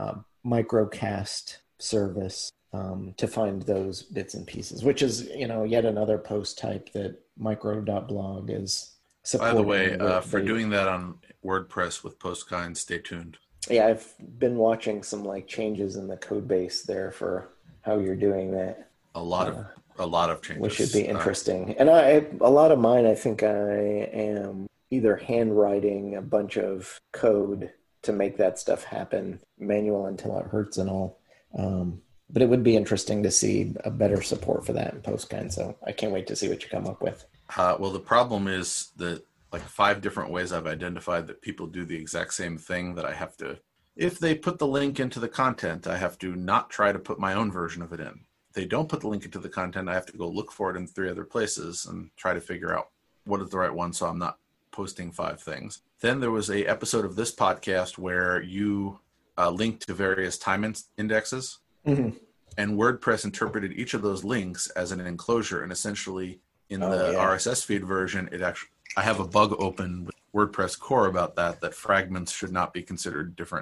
microcast service to find those bits and pieces, which is, yet another post type that micro.blog is supporting. By the way, for doing that on WordPress with Postkind, stay tuned. Yeah, I've been watching some changes in the code base there for how you're doing that. A lot of changes, which should be interesting. And a lot of mine, I think I am either handwriting a bunch of code to make that stuff happen, manual until it hurts and all. But it would be interesting to see a better support for that in Postkind. So I can't wait to see what you come up with. Well, the problem is that 5 different ways I've identified that people do the exact same thing that I have to, if they put the link into the content, I have to not try to put my own version of it in. If they don't put the link into the content, I have to go look for it in 3 other places and try to figure out what is the right one so I'm not posting 5 things. Then there was a episode of this podcast where you linked to various time indexes. Mm-hmm. And WordPress interpreted each of those links as an enclosure, and essentially in the RSS feed version, I have a bug open with WordPress core about that fragments should not be considered different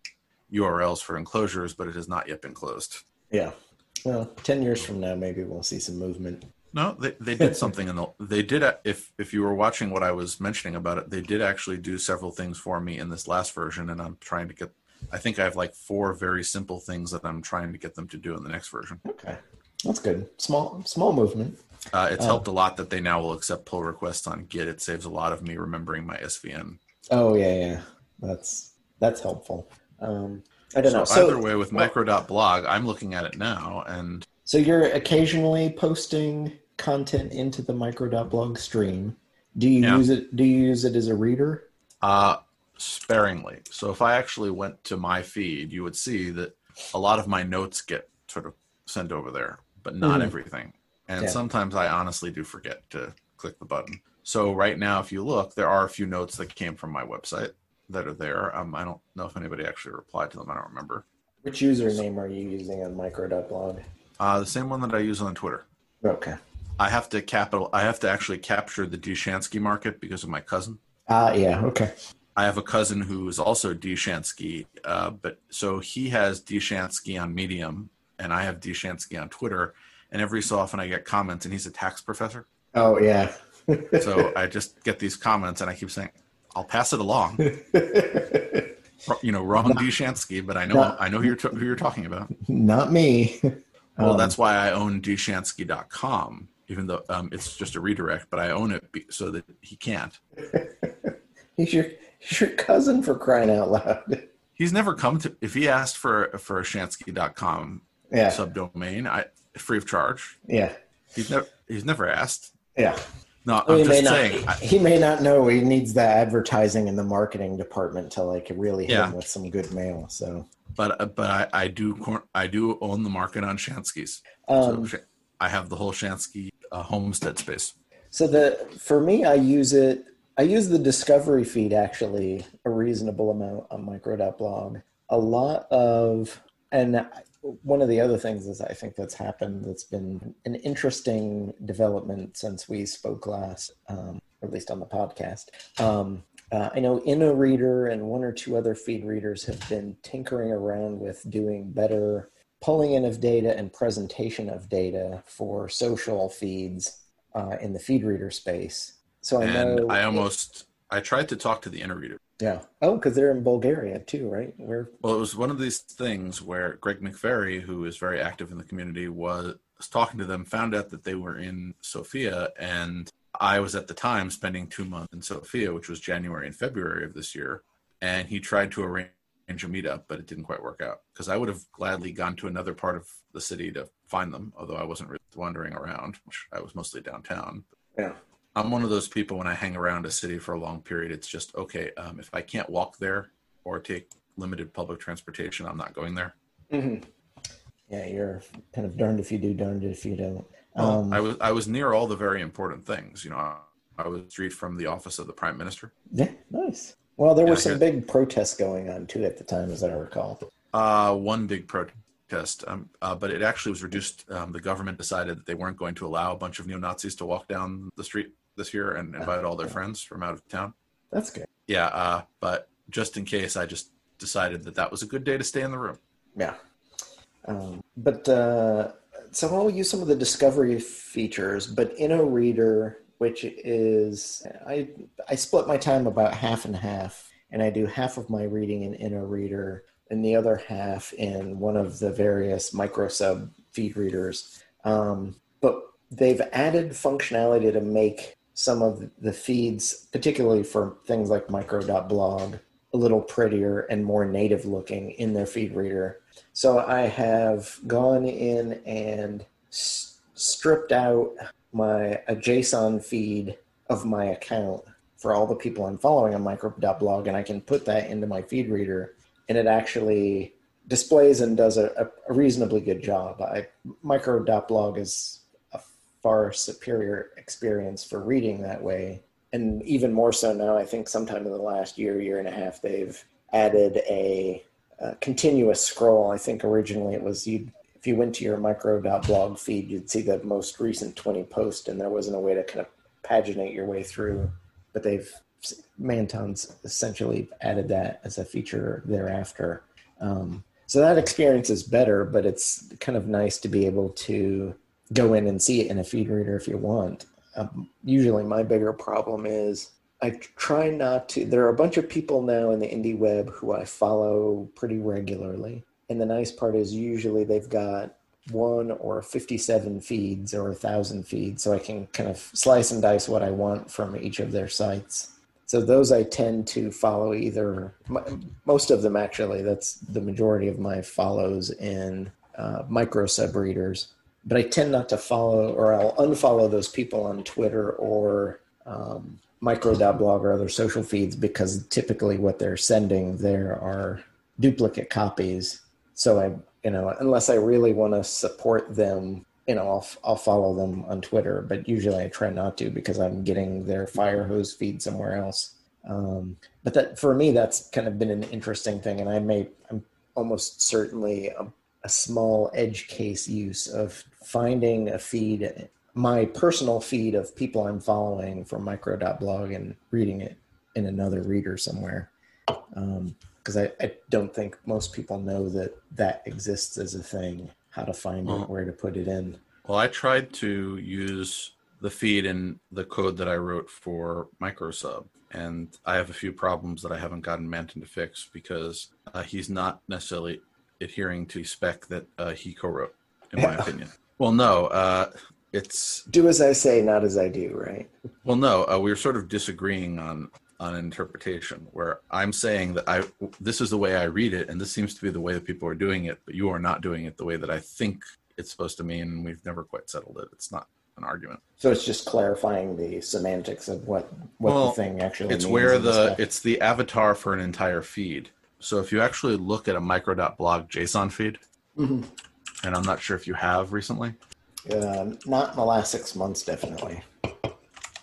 URLs for enclosures, but it has not yet been closed. Yeah. Well, 10 years from now, maybe we'll see some movement. No, they did something they did. If you were watching what I was mentioning about it, they did actually do several things for me in this last version, and I'm trying to get, I think I have 4 very simple things that I'm trying to get them to do in the next version. Okay. That's good. Small movement. It's helped a lot that they now will accept pull requests on Git. It saves a lot of me remembering my SVN. Oh yeah. That's helpful. I don't know. So either way, with micro.blog, I'm looking at it now, and so you're occasionally posting content into the micro.blog stream. Do you use it? Do you use it as a reader? Sparingly. So if I actually went to my feed, you would see that a lot of my notes get sort of sent over there, but not everything. And sometimes I honestly do forget to click the button. So right now, if you look, there are a few notes that came from my website that are there. I don't know if anybody actually replied to them. I don't remember. Which username are you using on micro.blog? The same one that I use on Twitter. Okay. I have to actually capture the Dshansky market because of my cousin. Yeah. Okay. I have a cousin who is also Dshansky, but so he has Dshansky on Medium, and I have Dshansky on Twitter. And every so often I get comments, and he's a tax professor. Oh yeah. So I just get these comments, and I keep saying, "I'll pass it along." Wrong Dshansky, but I know who you're talking about. Not me. Well, that's why I own Dshansky.com, even though it's just a redirect, but I own it so that he can't. He's your cousin, for crying out loud. He's never come to, if he asked for a Shansky.com subdomain, free of charge. Yeah. He's never asked. Yeah. No, I'm just saying. He may not know he needs the advertising and the marketing department to really hit him with some good mail. So, but I do own the market on Shanskys. So I have the whole Shansky homestead space. So for me, I use it I use the discovery feed actually a reasonable amount on micro.blog. A lot of, and one of the other things is I think that's happened that's been an interesting development since we spoke last, or at least on the podcast. I know InnoReader and one or two other feed readers have been tinkering around with doing better pulling in of data and presentation of data for social feeds in the feed reader space. So I know. I tried to talk to the InnoReader. Yeah. Oh, because they're in Bulgaria too, right? Well, it was one of these things where Greg McVerry, who is very active in the community, was talking to them, found out that they were in Sofia, and I was at the time spending 2 months in Sofia, which was January and February of this year, and he tried to arrange a meetup, but it didn't quite work out because I would have gladly gone to another part of the city to find them, although I wasn't really wandering around, which I was mostly downtown. Yeah. I'm one of those people when I hang around a city for a long period, it's just, okay, if I can't walk there or take limited public transportation, I'm not going there. Mm-hmm. Yeah, you're kind of darned if you do, darned if you don't. I was near all the very important things. I was street from the office of the Prime Minister. Yeah, nice. Well, there were some big protests going on too at the time, as I recall. One big protest, but it actually was reduced. The government decided that they weren't going to allow a bunch of neo-Nazis to walk down the street this year and invite all their friends from out of town. That's good. Yeah, but just in case, I just decided that was a good day to stay in the room. Yeah. So I'll use some of the discovery features, but InnoReader, which is, I split my time about half and half, and I do half of my reading in InnoReader and the other half in one of the various microsub feed readers. But they've added functionality to make some of the feeds, particularly for things like micro.blog, a little prettier and more native looking in their feed reader. So I have gone in and stripped out a JSON feed of my account for all the people I'm following on micro.blog, and I can put that into my feed reader, and it actually displays and does a reasonably good job. Micro.blog is a far superior experience for reading that way. And even more so now, I think sometime in the last year and a half, they've added a continuous scroll. I think originally it was if you went to your micro.blog feed, you'd see the most recent 20 posts, and there wasn't a way to kind of paginate your way through. But Manton's essentially added that as a feature thereafter. So that experience is better, but it's kind of nice to be able to go in and see it in a feed reader if you want. Usually my bigger problem is I try not to. There are a bunch of people now in the indie web who I follow pretty regularly. And the nice part is usually they've got 1 or 57 feeds or 1,000 feeds, so I can kind of slice and dice what I want from each of their sites. So those I tend to follow most of them actually, that's the majority of my follows in micro subreaders. But I tend not to follow, or I'll unfollow those people on Twitter or micro.blog or other social feeds, because typically what they're sending there are duplicate copies. So unless I really want to support them, I'll follow them on Twitter, but usually I try not to because I'm getting their Firehose feed somewhere else. But that, for me, that's kind of been an interesting thing, and I'm almost certainly a small edge case use of finding a feed, my personal feed of people I'm following from micro.blog, and reading it in another reader somewhere. Because I don't think most people know that exists as a thing, how to find it, where to put it in. Well, I tried to use the feed in the code that I wrote for microsub, and I have a few problems that I haven't gotten Manton to fix because he's not necessarily adhering to spec that he co-wrote, in my opinion. Well, no, it's... Do as I say, not as I do, right? Well, no, we were sort of disagreeing on an interpretation where I'm saying that this is the way I read it, and this seems to be the way that people are doing it, but you are not doing it the way that I think it's supposed to mean, and we've never quite settled it. It's not an argument. So it's just clarifying the semantics of what the thing actually means. It's where it's the avatar for an entire feed. So if you actually look at a micro.blog JSON feed, and I'm not sure if you have recently. Not in the last 6 months, definitely.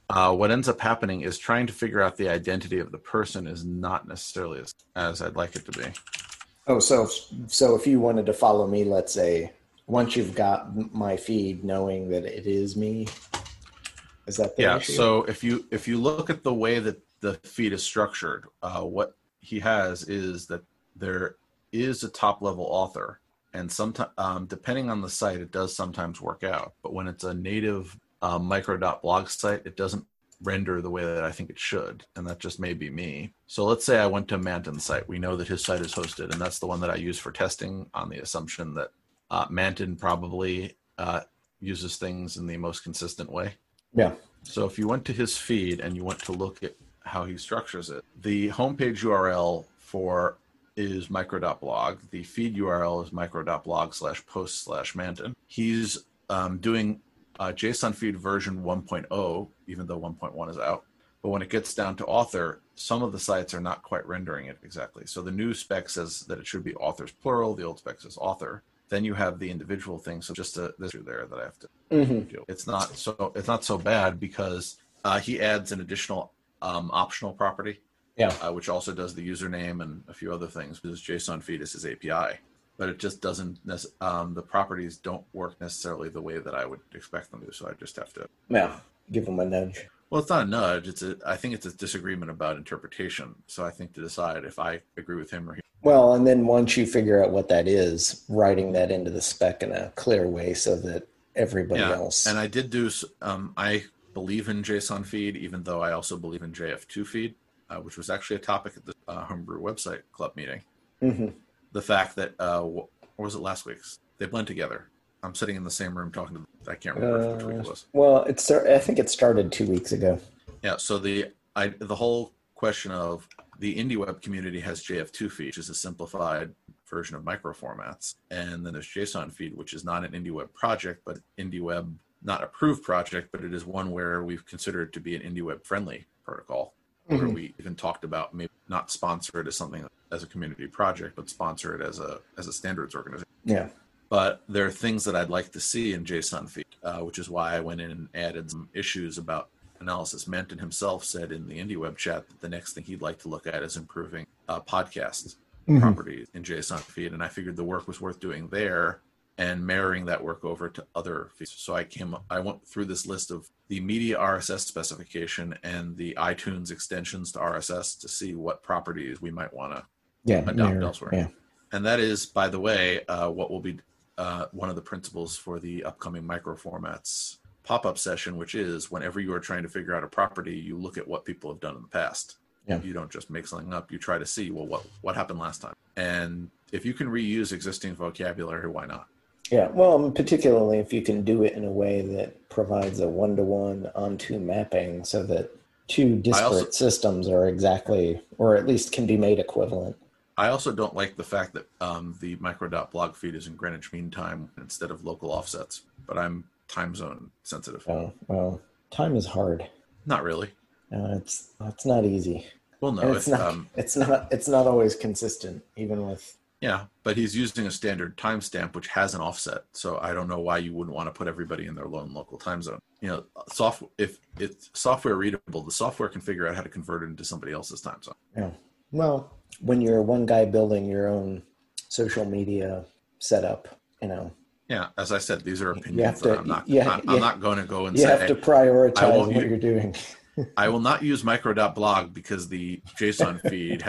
what ends up happening is trying to figure out the identity of the person is not necessarily as I'd like it to be. Oh, so if you wanted to follow me, let's say, once you've got my feed, knowing that it is me, is that the issue? So if you look at the way that the feed is structured, what he has is that there is a top level author, and sometimes depending on the site, it does sometimes work out. But when it's a native micro.blog site, it doesn't render the way that I think it should, and that just may be me. So let's say I went to Manton's site. We know that his site is hosted, and that's the one that I use for testing on the assumption that Manton probably uses things in the most consistent way. Yeah. So if you went to his feed and you went to look at how he structures it, the homepage URL is micro.blog. The feed URL is micro.blog/post/Manton. He's doing JSON feed version 1.0, even though 1.1 is out. But when it gets down to author, some of the sites are not quite rendering it exactly. So the new spec says that it should be authors plural. The old spec says author. Then you have the individual thing. So just this issue there that I have to do. It's not so bad because he adds an additional optional property, which also does the username and a few other things because JSON feed is his API. But it just doesn't, the properties don't work necessarily the way that I would expect them to. So I just have to give them a nudge. Well, it's not a nudge. I think it's a disagreement about interpretation. So I think to decide if I agree with him or he. Well, and then once you figure out what that is, writing that into the spec in a clear way so that everybody else. And I did do, I believe in JSON feed, even though I also believe in JF2 feed, which was actually a topic at the Homebrew website club meeting. Mm-hmm. The fact that, or was it last week's? They blend together. I'm sitting in the same room talking to them. I can't remember which week it was. Well, I think it started 2 weeks ago. Yeah, so the whole question of the IndieWeb community has JF2 feed, which is a simplified version of microformats. And then there's JSON feed, which is not an IndieWeb project, but IndieWeb, not approved project, but it is one where we've considered to be an IndieWeb friendly protocol. Where we even talked about maybe not sponsor it as something as a community project, but sponsor it as a standards organization. Yeah. But there are things that I'd like to see in JSON feed, which is why I went in and added some issues about analysis. Manton himself said in the IndieWeb chat that the next thing he'd like to look at is improving podcast properties in JSON feed. And I figured the work was worth doing there and marrying that work over to other feeds. So I went through this list of the media RSS specification and the iTunes extensions to RSS to see what properties we might want to adopt elsewhere. Yeah. And that is, by the way, what will be one of the principles for the upcoming microformats pop-up session, which is whenever you are trying to figure out a property, you look at what people have done in the past. Yeah. You don't just make something up. You try to see, well, what happened last time? And if you can reuse existing vocabulary, why not? Yeah, well, particularly if you can do it in a way that provides a one-to-one onto mapping so that two disparate systems are exactly, or at least can be made equivalent. I also don't like the fact that the micro.blog feed is in Greenwich Mean Time instead of local offsets, but I'm time zone sensitive. Oh, well, time is hard. Not really. It's not easy. Well, no, it's not always consistent, even with. Yeah, but he's using a standard timestamp which has an offset, so I don't know why you wouldn't want to put everybody in their own local time zone. You know, if it's software readable, the software can figure out how to convert it into somebody else's time zone. Yeah. Well, when you're one guy building your own social media setup, you know. Yeah, as I said, these are opinions. I'm not going to go and say. You have to prioritize what you're doing. I will not use micro.blog because the JSON feed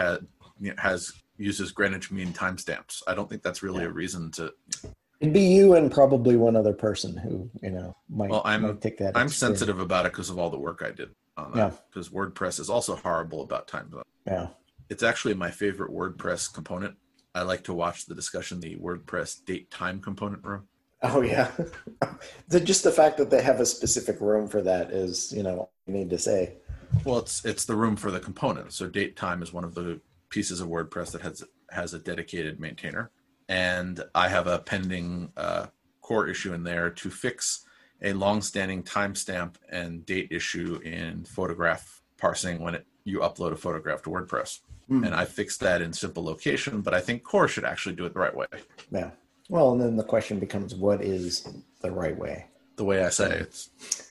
uses Greenwich Mean timestamps. I don't think that's really a reason to. It'd be you and probably one other person who, might take that. I'm sensitive about it because of all the work I did on that. Because WordPress is also horrible about time zone. Yeah. It's actually my favorite WordPress component. I like to watch the discussion, the WordPress date time component room. Oh, yeah. Just the fact that they have a specific room for that is, you need to say. Well, it's the room for the component. So date time is one of the pieces of WordPress that has a dedicated maintainer. And I have a pending core issue in there to fix a long-standing timestamp and date issue in photograph parsing when you upload a photograph to WordPress. And I fixed that in simple location, but I think core should actually do it the right way. Yeah. Well, and then the question becomes, what is the right way? the way I say it's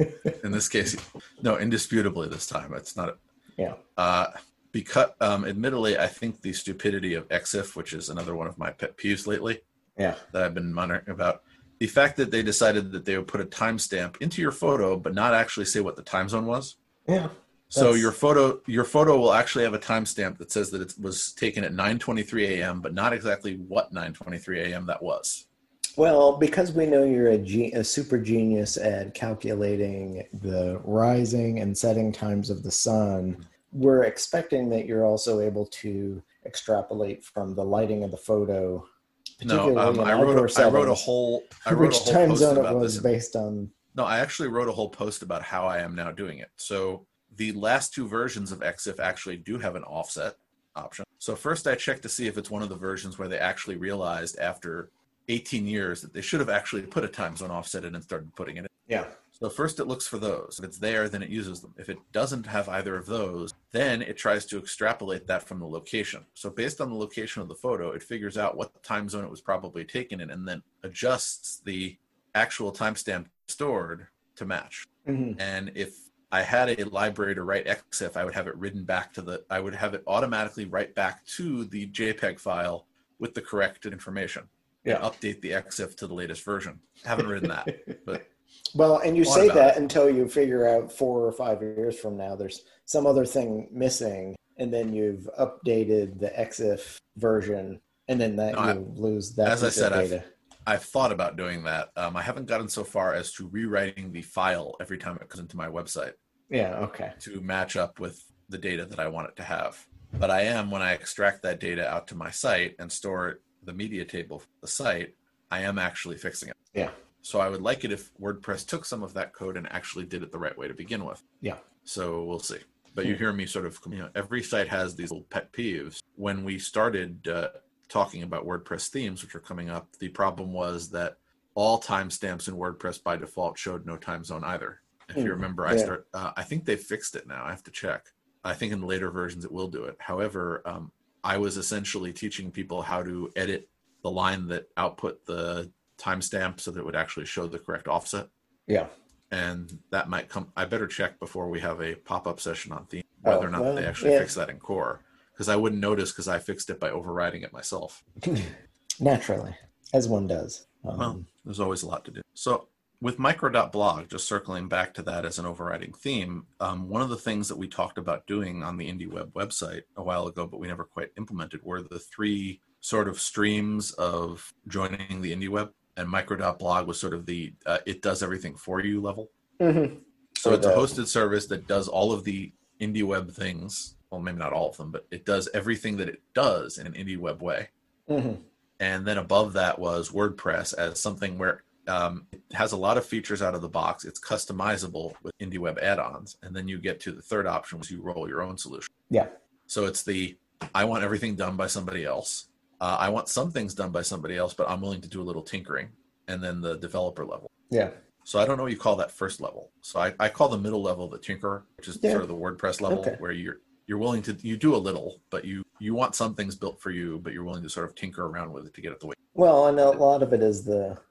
in this case, no, indisputably this time. It's not. Yeah. Because admittedly, I think the stupidity of EXIF, which is another one of my pet peeves lately, Yeah. that I've been monitoring about, the fact that they decided that they would put a timestamp into your photo, but not actually say what the time zone was. Yeah. So your photo will actually have a timestamp that says that it was taken at 9:23 a.m., but not exactly what 9:23 a.m. that was. Well, because we know you're a super genius at calculating the rising and setting times of the sun, we're expecting that you're also able to extrapolate from the lighting of the photo. No, I wrote a whole which time post zone it about was this. based on. No, I actually wrote a whole post about how I am now doing it. So the last two versions of EXIF actually do have an offset option. So first I checked to see if it's one of the versions where they actually realized after 18 years that they should have actually put a time zone offset in and started putting it in. Yeah. So first it looks for those. If it's there, then it uses them. If it doesn't have either of those, then it tries to extrapolate that from the location. So based on the location of the photo, it figures out what time zone it was probably taken in and then adjusts the actual timestamp stored to match. Mm-hmm. And if I had a library to write EXIF, I would have it I would have it automatically write back to the JPEG file with the correct information. Yeah. And update the EXIF to the latest version. Haven't written that, but well, and you say that until you figure out 4 or 5 years from now there's some other thing missing, and then you've updated the EXIF version, and then you lose that as piece I said, of data. I've thought about doing that. I haven't gotten so far as to rewriting the file every time it comes into my website. Yeah, okay. To match up with the data that I want it to have. But I am, when I extract that data out to my site and store it the media table for the site, I am actually fixing it. Yeah. So I would like it if WordPress took some of that code and actually did it the right way to begin with. Yeah. So we'll see. But you hear me sort of, every site has these little pet peeves. When we started talking about WordPress themes, which are coming up, the problem was that all timestamps in WordPress by default showed no time zone either. If you remember, I think they fixed it now. I have to check. I think in later versions it will do it. However, I was essentially teaching people how to edit the line that output the timestamp so that it would actually show the correct offset. Yeah. And that might come. I better check before we have a pop-up session on theme whether or not they actually fix that in core, because I wouldn't notice because I fixed it by overriding it myself. Naturally, as one does. Well, there's always a lot to do. So with micro.blog, just circling back to that as an overriding theme, one of the things that we talked about doing on the IndieWeb website a while ago, but we never quite implemented, were the 3 sort of streams of joining the IndieWeb. And micro.blog was sort of the it does everything for you level. Mm-hmm. So it's a hosted service that does all of the IndieWeb things. Well, maybe not all of them, but it does everything that it does in an IndieWeb way. Mm-hmm. And then above that was WordPress as something where it has a lot of features out of the box. It's customizable with IndieWeb add-ons. And then you get to the third option, which you roll your own solution. Yeah. So it's I want everything done by somebody else. I want some things done by somebody else, but I'm willing to do a little tinkering. And then the developer level. Yeah. So I don't know what you call that first level. So I call the middle level the tinkerer, which is sort of the WordPress level, where you're willing to, you do a little, but you want some things built for you, but you're willing to sort of tinker around with it to get it the way. Well, and a lot of it is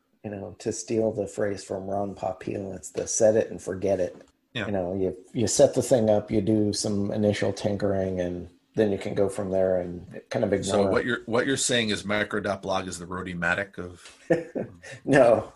to steal the phrase from Ron Popeil, it's the set it and forget it. Yeah. You set the thing up, you do some initial tinkering, and then you can go from there and kind of ignore. So what you're saying is micro.blog is the Rhodey Matic of. No.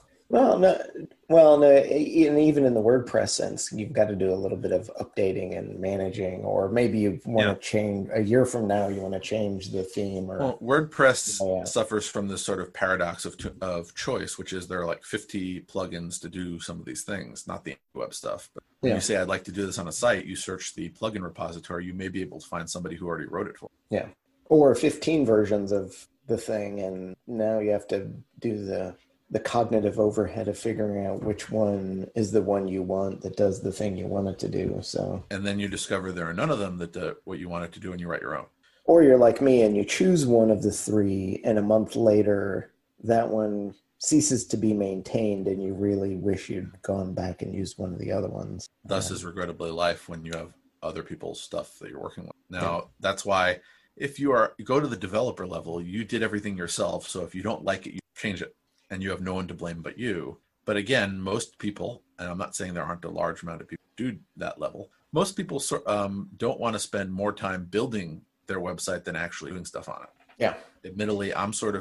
Well, no, and even in the WordPress sense, you've got to do a little bit of updating and managing, or maybe you want to change a year from now. You want to change the theme, or WordPress suffers from this sort of paradox of choice, which is there are like 50 plugins to do some of these things, not the web stuff. But when you say I'd like to do this on a site, you search the plugin repository, you may be able to find somebody who already wrote it for you. Yeah, or 15 versions of the thing, and now you have to do the cognitive overhead of figuring out which one is the one you want that does the thing you want it to do. So, and then you discover there are none of them that do what you want it to do, and you write your own. Or you're like me and you choose one of the 3, and a month later that one ceases to be maintained, and you really wish you'd gone back and used one of the other ones. Thus is regrettably life when you have other people's stuff that you're working with. Now, that's why if you go to the developer level, you did everything yourself. So if you don't like it, you change it. And you have no one to blame but you. But again, most people, and I'm not saying there aren't a large amount of people who do that level, most people don't want to spend more time building their website than actually doing stuff on it. Yeah. Admittedly,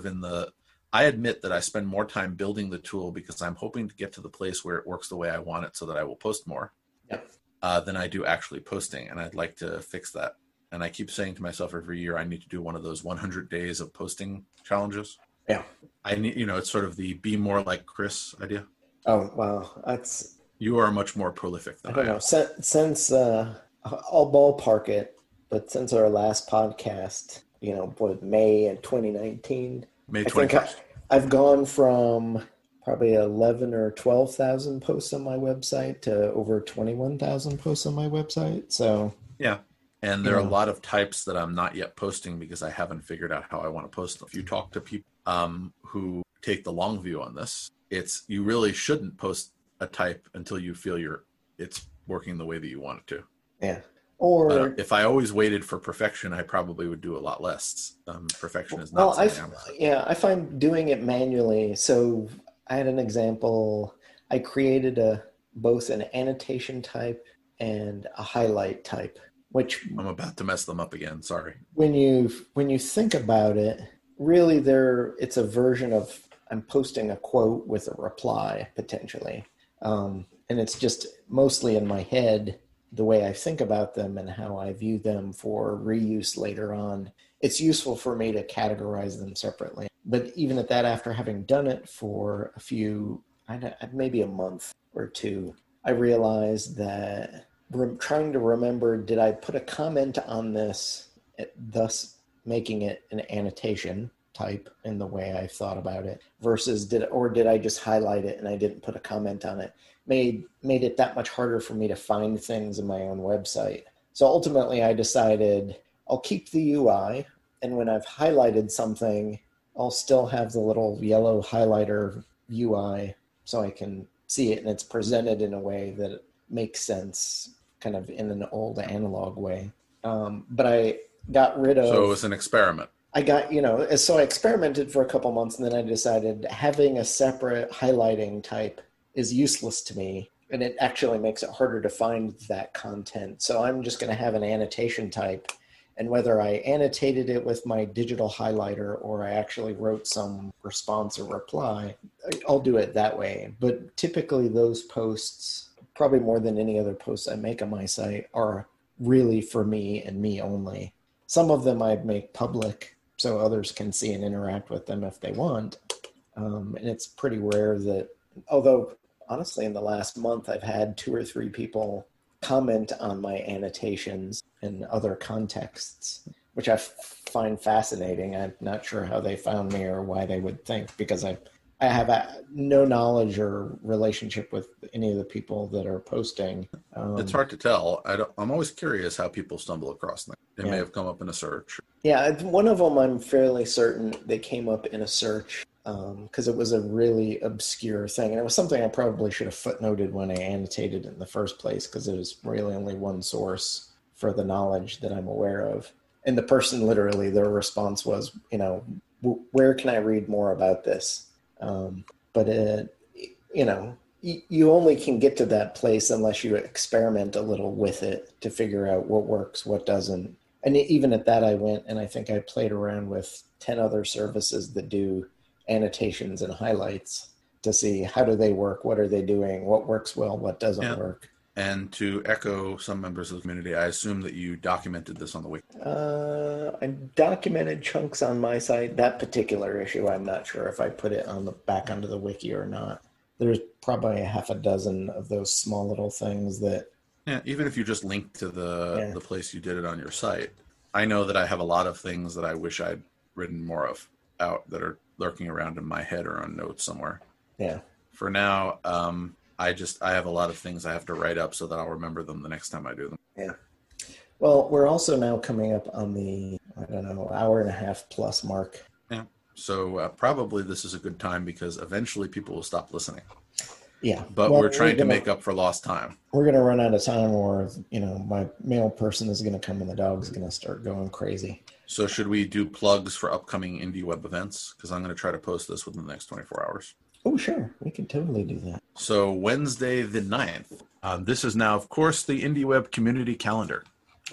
I admit that I spend more time building the tool because I'm hoping to get to the place where it works the way I want it so that I will post more than I do actually posting. And I'd like to fix that. And I keep saying to myself every year, I need to do one of those 100 days of posting challenges. Yeah. I need, it's sort of the be more like Chris idea. Oh, wow. You are much more prolific than I don't know. Since I'll ballpark it, but since our last podcast, May in 2019, May 21st. I've gone from probably 11 or 12,000 posts on my website to over 21,000 posts on my website. So yeah. And there are a lot of types that I'm not yet posting because I haven't figured out how I want to post them. If you talk to people who take the long view on this, you really shouldn't post a type until you feel it's working the way that you want it to. Yeah. Or if I always waited for perfection, I probably would do a lot less. Perfection is not I find doing it manually. So I had an example. I created both an annotation type and a highlight type, which I'm about to mess them up again. Sorry. When you think about it, really it's a version of I'm posting a quote with a reply potentially. And it's just mostly in my head, the way I think about them and how I view them for reuse later on. It's useful for me to categorize them separately. But even at that, after having done it for maybe a month or two, I realized that trying to remember, did I put a comment on this, thus making it an annotation type in the way I thought about it, versus did I just highlight it and I didn't put a comment on it, made it that much harder for me to find things in my own website. So ultimately I decided I'll keep the UI, and when I've highlighted something, I'll still have the little yellow highlighter UI so I can see it and it's presented in a way that makes sense, kind of in an old analog way. But I got rid of... So it was an experiment. So I experimented for a couple months, and then I decided having a separate highlighting type is useless to me, and it actually makes it harder to find that content. So I'm just going to have an annotation type, and whether I annotated it with my digital highlighter or I actually wrote some response or reply, I'll do it that way. But typically those posts, probably more than any other posts I make on my site, are really for me and me only. Some of them I'd make public so others can see and interact with them if they want. And it's pretty rare that, although honestly in the last month I've had 2 or 3 people comment on my annotations in other contexts, which I find fascinating. I'm not sure how they found me or why they would think, because I have no knowledge or relationship with any of the people that are posting. It's hard to tell. I'm always curious how people stumble across things. They may have come up in a search. Yeah, one of them I'm fairly certain they came up in a search because it was a really obscure thing. And it was something I probably should have footnoted when I annotated it in the first place, because it was really only one source for the knowledge that I'm aware of. And the person literally, their response was, where can I read more about this? But you only can get to that place unless you experiment a little with it to figure out what works, what doesn't. And even at that, I went and I think I played around with 10 other services that do annotations and highlights to see how do they work, what are they doing, what works well, what doesn't work. And to echo some members of the community, I assume that you documented this on the wiki. I documented chunks on my site. That particular issue, I'm not sure if I put it back onto the wiki or not. There's probably a half a dozen of those small little things that... Yeah, even if you just link to the place you did it on your site. I know that I have a lot of things that I wish I'd written more of out that are lurking around in my head or on notes somewhere. Yeah. For now, I have a lot of things I have to write up so that I'll remember them the next time I do them. Yeah. Well, we're also now coming up on the, hour and a half plus mark. Yeah. So probably this is a good time because eventually people will stop listening. Yeah. But we're trying to make up for lost time. We're going to run out of time, or, my mail person is going to come and the dog's going to start going crazy. So should we do plugs for upcoming indie web events? Because I'm going to try to post this within the next 24 hours. Oh, sure. We can totally do that. So Wednesday the 9th. This is now, of course, the IndieWeb community calendar.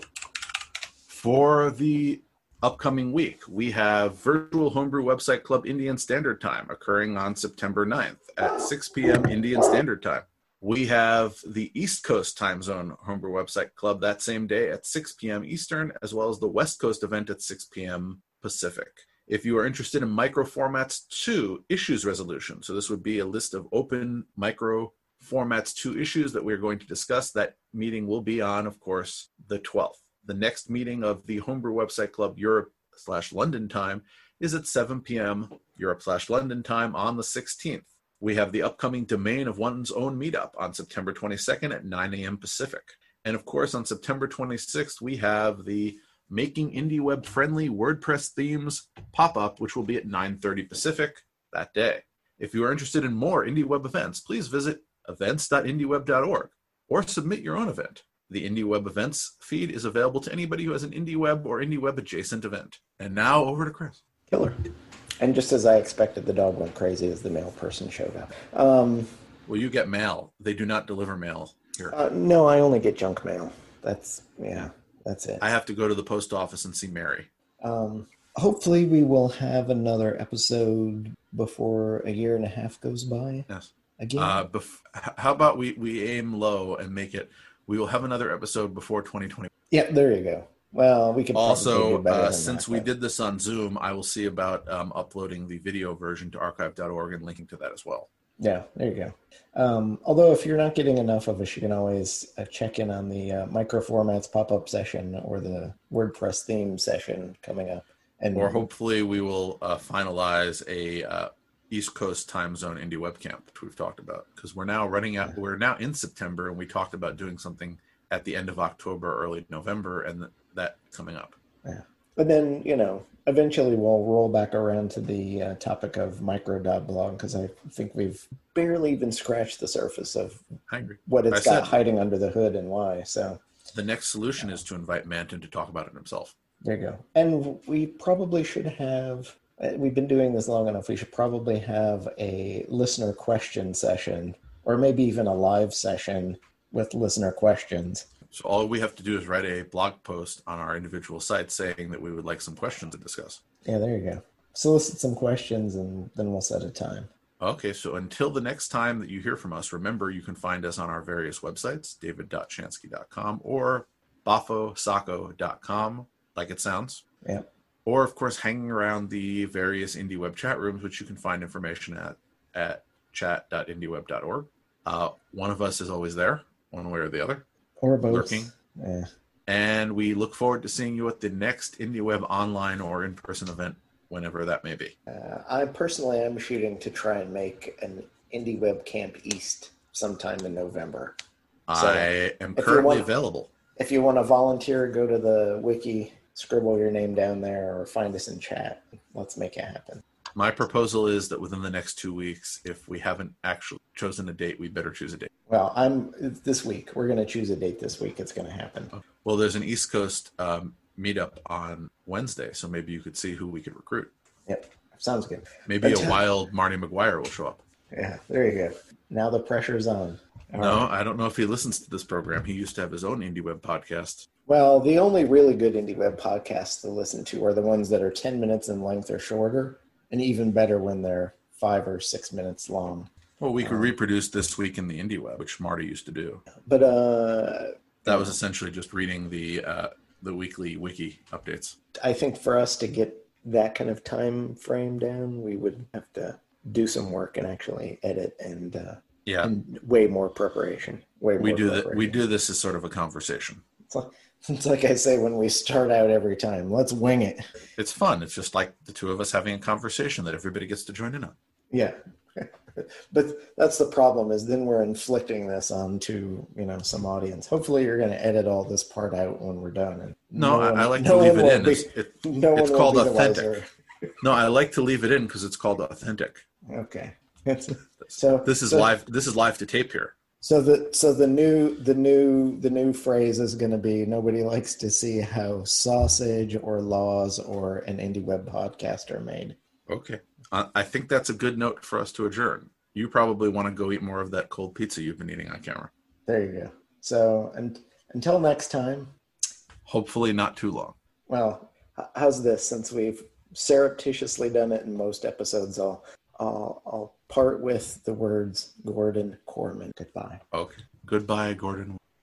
For the upcoming week, we have Virtual Homebrew Website Club Indian Standard Time occurring on September 9th at 6 p.m. Indian Standard Time. We have the East Coast Time Zone Homebrew Website Club that same day at 6 p.m. Eastern, as well as the West Coast event at 6 p.m. Pacific. If you are interested in micro formats 2 issues resolution, so this would be a list of open micro formats 2 issues that we're going to discuss, that meeting will be on, of course, the 12th. The next meeting of the Homebrew Website Club Europe/London time is at 7 p.m. Europe/London time on the 16th. We have the upcoming Domain of One's Own meetup on September 22nd at 9 a.m. Pacific. And of course, on September 26th, we have the Making IndieWeb Friendly WordPress Themes pop-up, which will be at 9:30 Pacific that day. If you are interested in more IndieWeb events, please visit events.indieweb.org or submit your own event. The IndieWeb events feed is available to anybody who has an IndieWeb or IndieWeb adjacent event. And now over to Chris. Killer. And just as I expected, the dog went crazy as the mail person showed up. Well, you get mail. They do not deliver mail here. No, I only get junk mail. That's it. I have to go to the post office and see Mary. Hopefully we will have another episode before a year and a half goes by. Yes. Again. How about we aim low and make it, we will have another episode before 2020. Yeah, there you go. Well, we could also, do better than since that, we did this on Zoom, I will see about uploading the video version to archive.org and linking to that as well. Yeah, there you go. Although if you're not getting enough of us, you can always check in on the microformats pop-up session or the WordPress theme session coming up. Or hopefully we will finalize a East Coast time zone indie webcamp, which we've talked about, because we're now we're now in September, and we talked about doing something at the end of October, early November, and that coming up. Yeah. But then, eventually we'll roll back around to the topic of micro.blog, because I think we've barely even scratched the surface of what it's got hiding under the hood and why. So the next solution is to invite Manton to talk about it himself. There you go. And we probably should have, we've been doing this long enough, we should probably have a listener question session, or maybe even a live session with listener questions. So all we have to do is write a blog post on our individual sites saying that we would like some questions to discuss. Yeah, there you go. Solicit some questions, and then we'll set a time. Okay, so until the next time that you hear from us, remember you can find us on our various websites, david.shansky.com or bafosako.com, like it sounds. Yeah. Or, of course, hanging around the various IndieWeb chat rooms, which you can find information at chat.indieweb.org. One of us is always there, one way or the other. Or both. Lurking. Yeah. And we look forward to seeing you at the next IndieWeb online or in-person event, whenever that may be. I personally am shooting to try and make an IndieWeb Camp East sometime in November. So I am currently available. If you want to volunteer, go to the wiki, scribble your name down there, or find us in chat. Let's make it happen. My proposal is that within the next 2 weeks, if we haven't actually chosen a date, we better choose a date. Well, this week. We're going to choose a date this week. It's going to happen. Well, there's an East Coast meetup on Wednesday, so maybe you could see who we could recruit. Yep, sounds good. Maybe a wild Marty McGuire will show up. Yeah, there you go. Now the pressure's on. I don't know if he listens to this program. He used to have his own IndieWeb podcast. Well, the only really good IndieWeb podcasts to listen to are the ones that are 10 minutes in length or shorter, and even better when they're 5 or 6 minutes long. Well, we could reproduce This Week in the IndieWeb, which Marty used to do. But that was essentially just reading the weekly wiki updates. I think for us to get that kind of time frame down, we would have to do some work and actually edit and way more preparation. We do this as sort of a conversation. It's like I say when we start out every time, let's wing it. It's fun. It's just like the two of us having a conversation that everybody gets to join in on. Yeah. But that's the problem, is then we're inflicting this onto, some audience. Hopefully you're going to edit all this part out when we're done. And I like to leave it in. It's called authentic. No, I like to leave it in because it's called authentic. Okay. So this is live. This is live to tape here. So the new phrase is going to be, nobody likes to see how sausage or laws or an IndieWeb podcast are made. Okay. I think that's a good note for us to adjourn. You probably want to go eat more of that cold pizza you've been eating on camera. There you go. So, until next time. Hopefully not too long. Well, how's this? Since we've surreptitiously done it in most episodes, I'll part with the words Gordon Corman. Goodbye. Okay. Goodbye, Gordon.